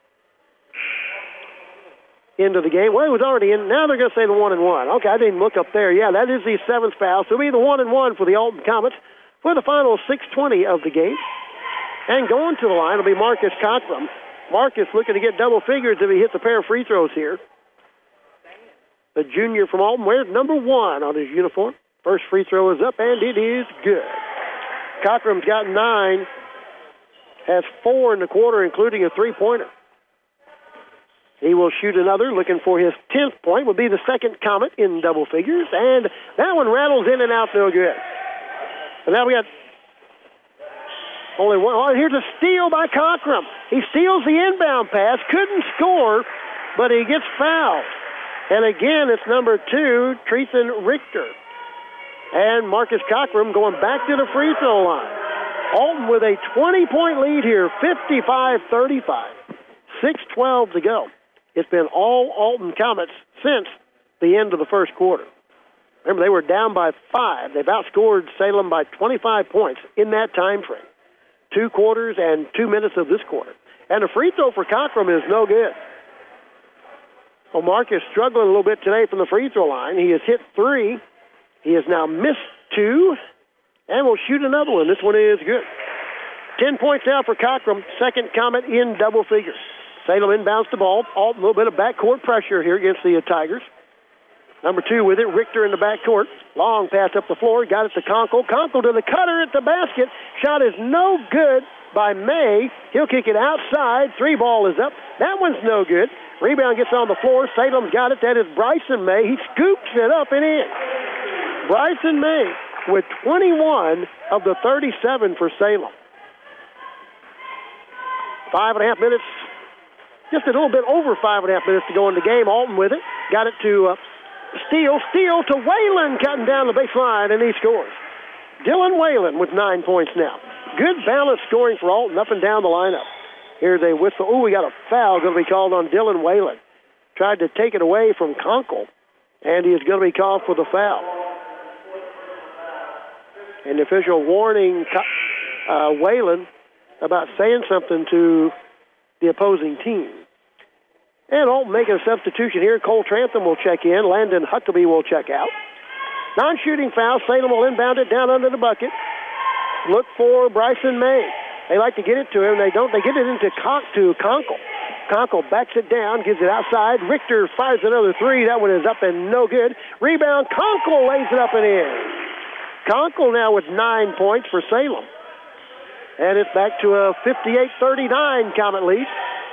into the game. Well, he was already in. Now they're going to say the 1-and-1. Okay, I didn't look up there. Yeah, that is the 7th foul. So it'll be the 1-and-1 for the Alton Comets for the final 6:20 of the game. And going to the line will be Marcus Cochran. Marcus looking to get double figures if he hits a pair of free throws here. The junior from Alton wears number 1 on his uniform. First free throw is up, and it is good. Cochran's got 9, has 4 in the quarter, including a three-pointer. He will shoot another, looking for his 10th point. Will be the second Comet in double figures, and that one rattles in and out, no good. And now we got only one. Oh, here's a steal by Cochran. He steals the inbound pass, couldn't score, but he gets fouled. And again, it's number 2, Treathan Richter. And Marcus Cochran going back to the free throw line. Alton with a 20-point lead here, 55-35. 6:12 to go. It's been all Alton Comets since the end of the first quarter. Remember, they were down by 5. They've outscored Salem by 25 points in that time frame. 2 quarters and 2 minutes of this quarter. And the free throw for Cochran is no good. Well, Marcus struggling a little bit today from the free throw line. He has hit 3. He has now missed 2 and will shoot another one. This one is good. 10 points now for Cochran. Second Comet in double figures. Salem inbounds the ball. A little bit of backcourt pressure here against the Tigers. Number 2 with it, Richter in the backcourt. Long pass up the floor, got it to Conkle. Conkle to the cutter at the basket. Shot is no good by May. He'll kick it outside. 3 ball is up. That one's no good. Rebound gets on the floor. Salem's got it. That is Bryson May. He scoops it up and in. Bryson May with 21 of the 37 for Salem. 5.5 minutes. Just a little bit over 5.5 minutes to go in the game. Alton with it. Got it to Steele. Steele to Whalen, cutting down the baseline, and he scores. Dylan Whalen with 9 points now. Good balanced scoring for Alton up and down the lineup. Here's a whistle. Oh, we got a foul going to be called on Dylan Whalen. Tried to take it away from Conkle, and he is going to be called for the foul. And the official warning Whalen about saying something to the opposing team. And Alton making a substitution here. Cole Trantham will check in. Landon Huckabee will check out. Non-shooting foul. Salem will inbound it down under the bucket. Look for Bryson May. They like to get it to him. They don't. They get it into Conkle. Conkle backs it down, gives it outside. Richter fires another 3. That one is up and no good. Rebound. Conkle lays it up and in. Conkle now with 9 points for Salem. And it's back to a 58-39 Comet lead.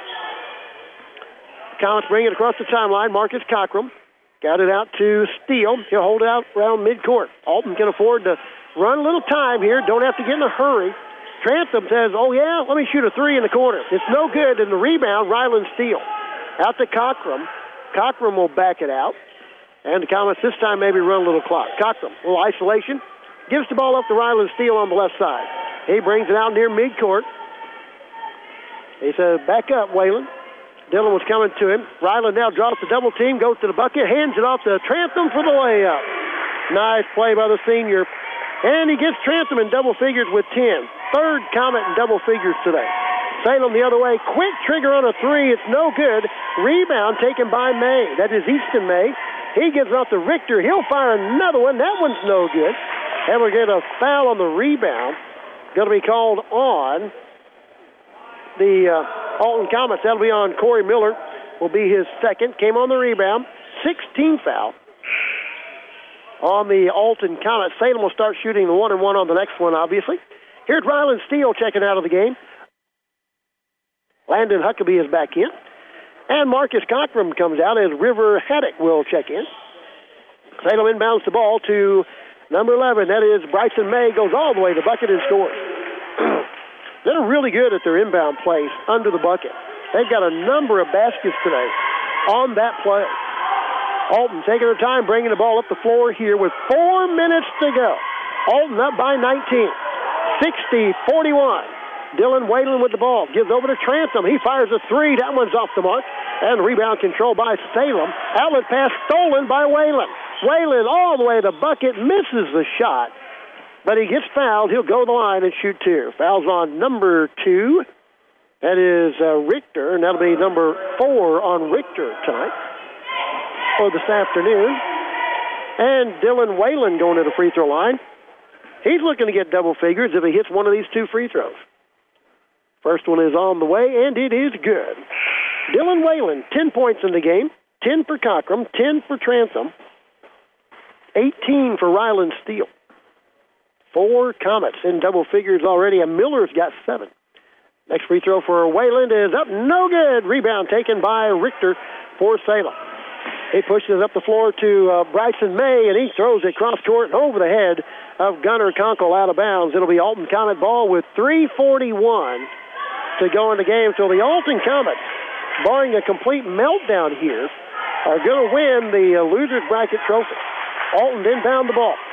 Comets bring it across the timeline. Marcus Cochran got it out to Steele. He'll hold it out around midcourt. Alton can afford to run a little time here. Don't have to get in a hurry. Trantham says, oh, yeah, let me shoot a 3 in the corner. It's no good. And the rebound, Ryland Steele. Out to Cochran. Cochran will back it out. And the Comets this time maybe run a little clock. Cochran, a little isolation. Gives the ball up to Ryland Steele on the left side. He brings it out near midcourt. He says, back up, Whalen. Dillon was coming to him. Ryland now drops the double team, goes to the bucket, hands it off to Trantham for the layup. Nice play by the senior. And he gets Trantham in double figures with 10. Third Comet in double figures today. Salem the other way. Quick trigger on a three. It's no good. Rebound taken by May. That is Easton May. He gives it off to Richter. He'll fire another one. That one's no good. And we'll get a foul on the rebound. Going to be called on the Alton Comets. That'll be on Corey Miller. Will be his second. Came on the rebound. 16 foul on the Alton Comets. Salem will start shooting the 1-and-1 on the next one, obviously. Here's Ryland Steele checking out of the game. Landon Huckabee is back in. And Marcus Cockrum comes out as River Haddock will check in. Salem inbounds the ball to number 11. That is Bryson May. Goes all the way to the bucket and scores. They're really good at their inbound plays under the bucket. They've got a number of baskets today on that play. Alton taking their time, bringing the ball up the floor here with 4 minutes to go. Alton up by 19. 60-41. Dylan Whalen with the ball. Gives over to Transom. He fires a three. That one's off the mark. And rebound control by Salem. Outlet pass stolen by Whalen. Whalen all the way to the bucket. Misses the shot. But he gets fouled. He'll go to the line and shoot two. Fouls on number 2. That is Richter. And that'll be number 4 on Richter tonight. Or this afternoon. And Dylan Whalen going to the free throw line. He's looking to get double figures if he hits one of these 2 free throws. First one is on the way, and it is good. Dylan Whalen, 10 points in the game, 10 for Cockrum, 10 for Transom, 18 for Ryland Steele. 4 Comets in double figures already, and Miller's got 7. Next free throw for Whalen is up, no good. Rebound taken by Richter for Salem. He pushes it up the floor to Bryson May, and he throws it cross court over the head of Gunnar Conkle out of bounds. It'll be Alton Comet ball with 3:41 to go in the game. So the Alton Comets, barring a complete meltdown here, are going to win the loser's bracket trophy. Alton inbound the ball.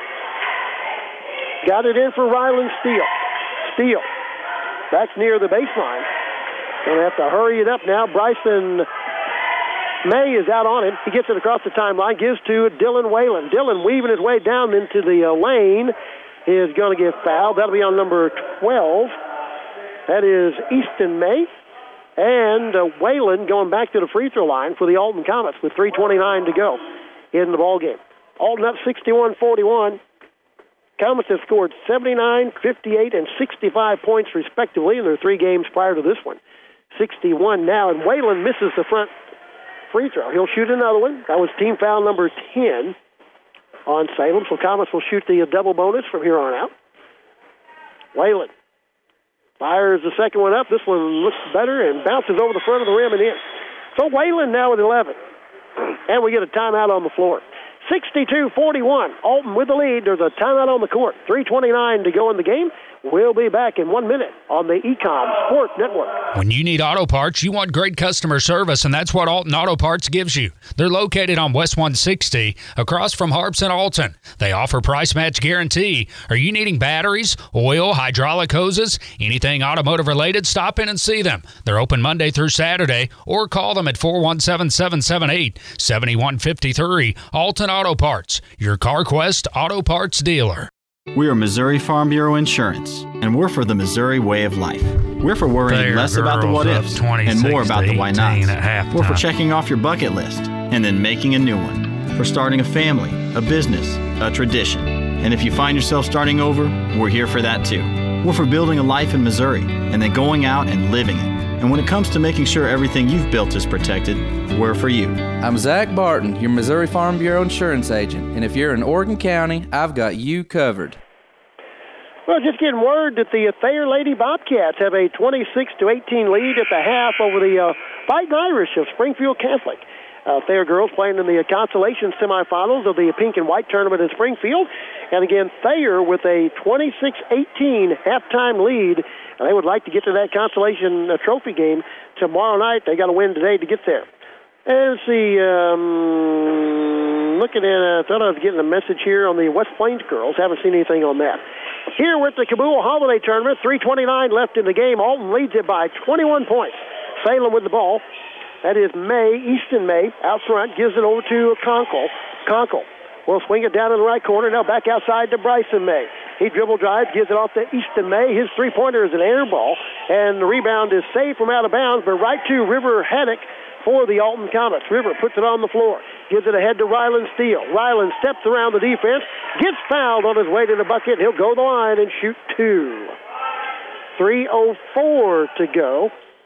Got it in for Ryland Steele. Steele back near the baseline. Going to have to hurry it up now. Bryson May is out on him. He gets it across the timeline, gives to Dylan Whalen. Dylan weaving his way down into the lane is going to get fouled. That'll be on number 12. That is Easton May. And Whalen going back to the free throw line for the Alton Comets with 3:29 to go in the ballgame. Alton up 61-41. Comets have scored 79, 58, and 65 points respectively in their 3 games prior to this one. 61 now, and Whalen misses the front free throw. He'll shoot another one. That was team foul number 10 on Salem, so Comets will shoot the double bonus from here on out. Whalen fires the second one up. This one looks better and bounces over the front of the rim and in. So Whalen now with 11. And we get a timeout on the floor. 62-41. Alton with the lead. There's a timeout on the court. 3:29 to go in the game. We'll be back in 1 minute on the Ecom Sports Network. When you need auto parts, you want great customer service, and that's what Alton Auto Parts gives you. They're located on West 160, across from Harps and Alton. They offer price match guarantee. Are you needing batteries, oil, hydraulic hoses, anything automotive related? Stop in and see them. They're open Monday through Saturday, or call them at 417-778-7153. Alton Auto Parts, your CarQuest Auto Parts dealer. We are Missouri Farm Bureau Insurance, and we're for the Missouri way of life. We're for worrying less about the what-ifs and more about the why-nots. We're for checking off your bucket list and then making a new one. For starting a family, a business, a tradition. And if you find yourself starting over, we're here for that too. We're for building a life in Missouri and then going out and living it. And when it comes to making sure everything you've built is protected, we're for you. I'm Zach Barton, your Missouri Farm Bureau insurance agent. And if you're in Oregon County, I've got you covered. Well, just getting word that the Thayer Lady Bobcats have a 26-18 lead at the half over the Fighting Irish of Springfield Catholic. Thayer girls playing in the consolation semifinals of the pink and white tournament in Springfield. And again, Thayer with a 26-18 halftime lead. And they would like to get to that consolation trophy game tomorrow night. They got to win today to get there. And let's see, looking at, I thought I was getting a message here on the West Plains girls. Haven't seen anything on that. Here with the Cabool Holiday Tournament, 3:29 left in the game. Alton leads it by 21 points. Salem with the ball. That is May, Easton May, out front, gives it over to Conkle. Conkle will swing it down in the right corner. Now back outside to Bryson May. He dribble drives, gives it off to Easton May. His three-pointer is an air ball, and the rebound is saved from out of bounds, but right to River Haddock for the Alton Comets. River puts it on the floor, gives it ahead to Ryland Steele. Ryland steps around the defense, gets fouled on his way to the bucket. He'll go to the line and shoot 2. 3:04 to go.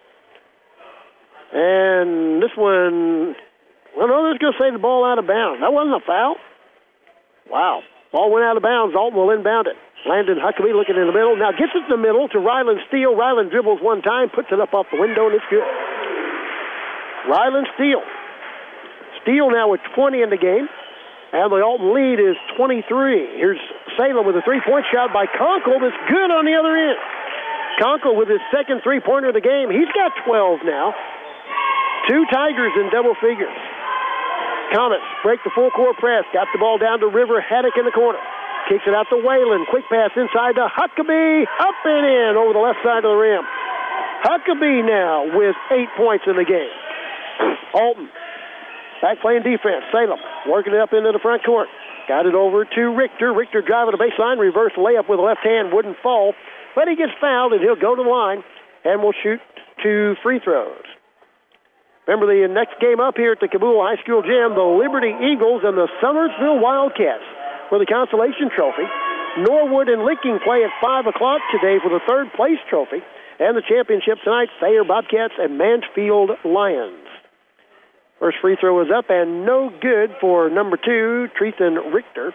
And this one, well, no, they're going to say the ball out of bounds. That wasn't a foul. Wow. Ball went out of bounds. Alton will inbound it. Landon Huckabee looking in the middle. Now gets it in the middle to Ryland Steele. Ryland dribbles one time, puts it up off the window, and it's good. Ryland Steele. Steele now with 20 in the game. And the Alton lead is 23. Here's Salem with a three-point shot by Conkle. That's good on the other end. Conkle with his second three-pointer of the game. He's got 12 now. 2 Tigers in double figures. Comets break the full-court press. Got the ball down to River Haddock in the corner. Kicks it out to Whalen. Quick pass inside to Huckabee. Up and in over the left side of the rim. Huckabee now with 8 points in the game. Alton back playing defense. Salem working it up into the front court. Got it over to Richter. Richter driving the baseline. Reverse layup with the left hand. Wouldn't fall. But he gets fouled, and he'll go to the line and will shoot 2 free throws. Remember the next game up here at the Cabool High School gym, the Liberty Eagles and the Summersville Wildcats for the consolation trophy. Norwood and Licking play at 5 o'clock today for the third place trophy. And the championship tonight, Thayer Bobcats and Mansfield Lions. First free throw is up and no good for number 2, Treathan Richter.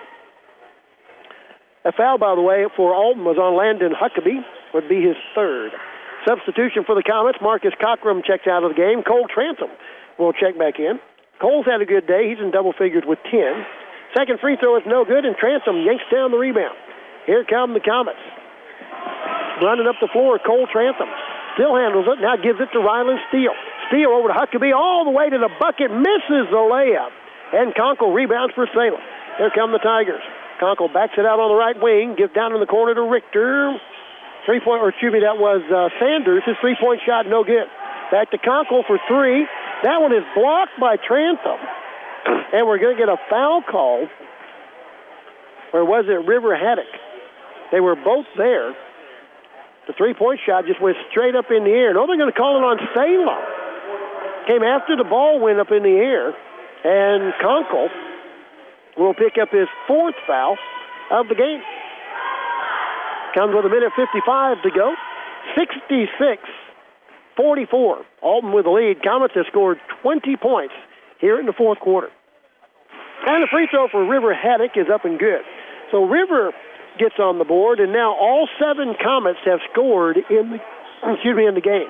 A foul, by the way, for Alton was on Landon Huckabee, would be his third. Substitution for the Comets, Marcus Cockrum checks out of the game. Cole Trantham will check back in. Cole's had a good day. He's in double figures with 10. Second free throw is no good, and Trantham yanks down the rebound. Here come the Comets. Running up the floor, Cole Trantham. Still handles it, now gives it to Ryland Steele. Steele over to Huckabee, all the way to the bucket, misses the layup. And Conkle rebounds for Salem. Here come the Tigers. Conkle backs it out on the right wing, gives down in the corner to Richter. That was Sanders. His three-point shot, no good. Back to Conkle for 3. That one is blocked by Trantham. And we're going to get a foul call. Or was it River Haddock? They were both there. The three-point shot just went straight up in the air. No, they're going to call it on Salem. Came after the ball went up in the air. And Conkle will pick up his 4th foul of the game. Comes with 1:55 to go. 66-44. Alton with the lead. Comets have scored 20 points here in the fourth quarter. And the free throw for River Haddock is up and good. So River gets on the board, and now all 7 Comets have scored in the game.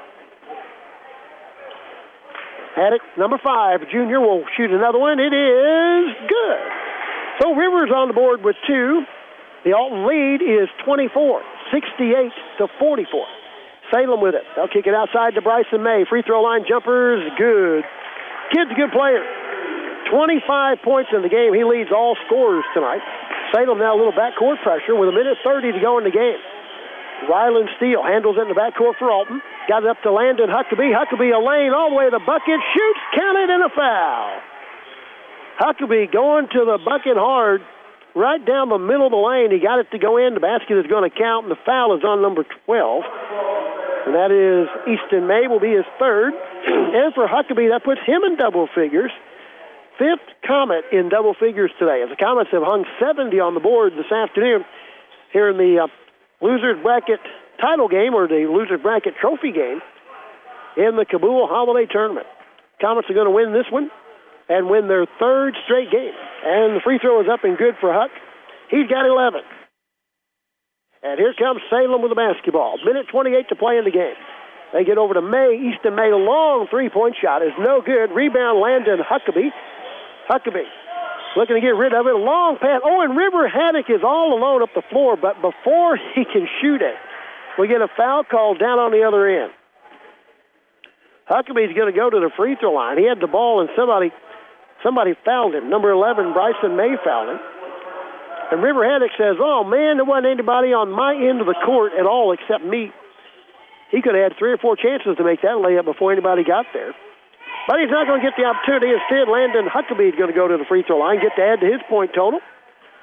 Haddock, number 5, junior, will shoot another one. It is good. So River's on the board with 2. The Alton lead is 24, 68-44. Salem with it. They'll kick it outside to Bryson May. Free throw line jumpers, good. Kid's a good player. 25 points in the game. He leads all scorers tonight. Salem now a little backcourt pressure with 1:30 to go in the game. Ryland Steele handles it in the backcourt for Alton. Got it up to Landon Huckabee. Huckabee a lane all the way to the bucket. Shoots, counted, and a foul. Huckabee going to the bucket hard. Right down the middle of the lane. He got it to go in. The basket is going to count, and the foul is on number 12. And that is Easton May will be his 3rd. And for Huckabee, that puts him in double figures. 5th Comet in double figures today. As the Comets have hung 70 on the board this afternoon here in the Losers Bracket title game, or the Losers Bracket trophy game, in the Cabool Holiday Tournament. Comets are going to win this one and win their 3rd straight game. And the free throw is up and good for Huck. He's got 11. And here comes Salem with the basketball. 1:28 to play in the game. They get over to May. Easton May, long three-point shot is no good. Rebound, Landon Huckabee. Huckabee looking to get rid of it. Long pass. Oh, and River Haddock is all alone up the floor, but before he can shoot it, we get a foul call down on the other end. Huckabee's going to go to the free throw line. He had the ball, and somebody fouled him. Number 11, Bryson May fouled him. And River Haddock says, oh, man, there wasn't anybody on my end of the court at all except me. He could have had 3 or 4 chances to make that layup before anybody got there. But he's not going to get the opportunity. Instead, Landon Huckabee is going to go to the free throw line, get to add to his point total.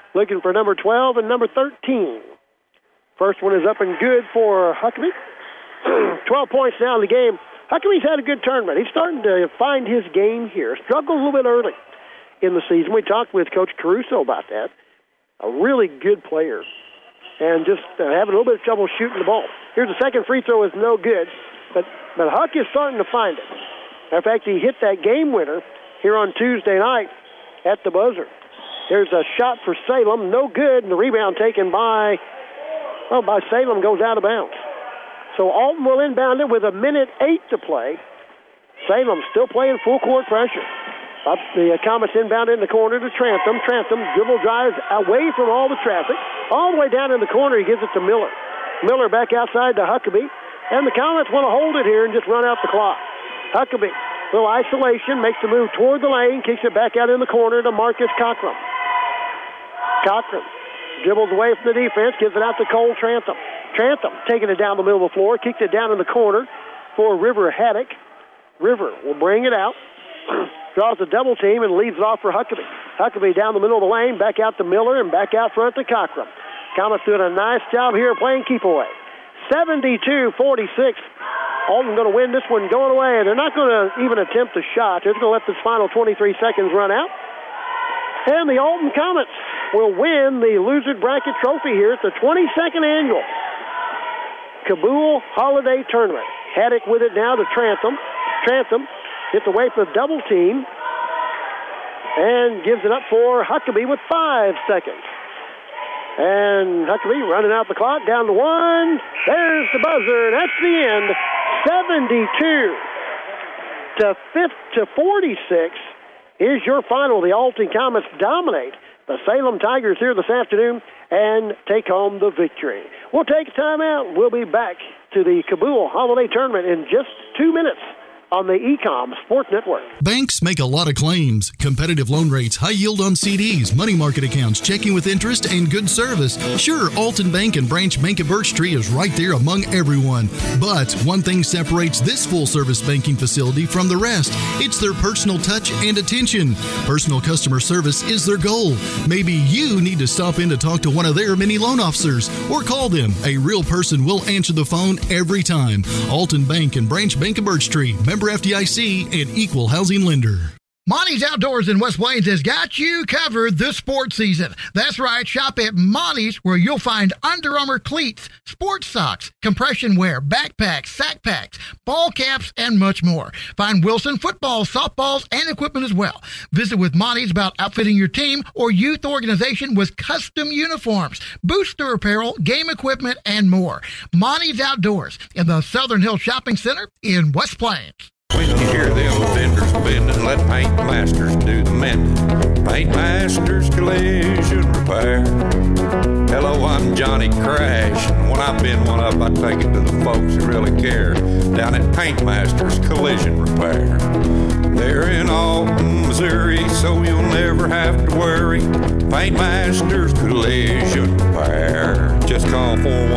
looking for number 12 and number 13. First one is up and good for Huckabee. 12 points now in the game. Huckabee's had a good tournament. He's starting to find his game here. Struggled a little bit early in the season. We talked with Coach Caruso about that. A really good player. And just having a little bit of trouble shooting the ball. Here's the second free throw is no good. But Huck is starting to find it. In fact, he hit that game winner here on Tuesday night at the buzzer. There's a shot for Salem. No good. And the rebound taken by Salem goes out of bounds. So Alton will inbound it with 1:08 to play. Salem still playing full court pressure. Up the Comets inbound in the corner to Trantham. Trantham dribble drives away from all the traffic. All the way down in the corner, he gives it to Miller. Miller back outside to Huckabee. And the Comets want to hold it here and just run out the clock. Huckabee, little isolation, makes the move toward the lane, kicks it back out in the corner to Marcus Cochran. Cochran dribbles away from the defense, gives it out to Cole Trantham. Trantham taking it down the middle of the floor, kicked it down in the corner for River Haddock. River will bring it out, draws a double team, and leaves it off for Huckabee. Huckabee down the middle of the lane, back out to Miller, and back out front to Cochran. Comets doing a nice job here playing keep away. 72-46. Alton going to win this one going away, and they're not going to even attempt a shot. They're going to let this final 23 seconds run out. And the Alton Comets will win the loser bracket trophy here at the 22nd annual Cabool Holiday Tournament. Haddock with it now to Trantham. Trantham gets away from the double team and gives it up for Huckabee with 5 seconds. And Huckabee running out the clock, down to 1. There's the buzzer, and that's the end. 72-46 is your final. The Alton Comets dominate the Salem Tigers here this afternoon and take home the victory. We'll take a timeout. We'll be back to the Cabool Holiday Tournament in just 2 minutes on the Ecom Sports Network. Banks make a lot of claims. Competitive loan rates, high yield on CDs, money market accounts, checking with interest, and good service. Sure, Alton Bank and Branch Bank at Birch Tree is right there among everyone. But one thing separates this full-service banking facility from the rest. It's their personal touch and attention. Personal customer service is their goal. Maybe you need to stop in to talk to one of their many loan officers or call them. A real person will answer the phone every time. Alton Bank and Branch Bank of Birch Tree, member FDIC and equal housing lender. Monty's Outdoors in West Plains has got you covered this sports season. That's right. Shop at Monty's where you'll find Under Armour cleats, sports socks, compression wear, backpacks, sack packs, ball caps, and much more. Find Wilson footballs, softballs, and equipment as well. Visit with Monty's about outfitting your team or youth organization with custom uniforms, booster apparel, game equipment, and more. Monty's Outdoors in the Southern Hills Shopping Center in West Plains. When you hear them vendors bending, let Paint Masters do the mending. Paint Masters Collision Repair. Hello, I'm Johnny Crash. When I've been one up, I take it to the folks who really care. Down at Paint Masters Collision Repair. They're in Alton, Missouri, so you'll never have to worry. Paint Masters Collision Repair. Just call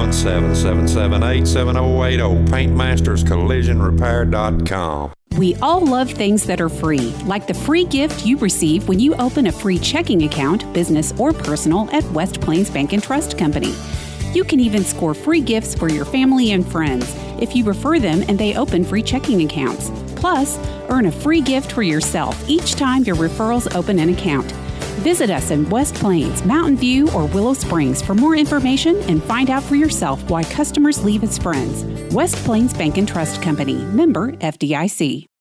417-778-7080. PaintMastersCollisionRepair.com. We all love things that are free, like the free gift you receive when you open a free checking account, business or personal, at West Plains Bank and Trust Company. You can even score free gifts for your family and friends if you refer them and they open free checking accounts. Plus, earn a free gift for yourself each time your referrals open an account. Visit us in West Plains, Mountain View, or Willow Springs for more information and find out for yourself why customers leave as friends. West Plains Bank and Trust Company, member FDIC.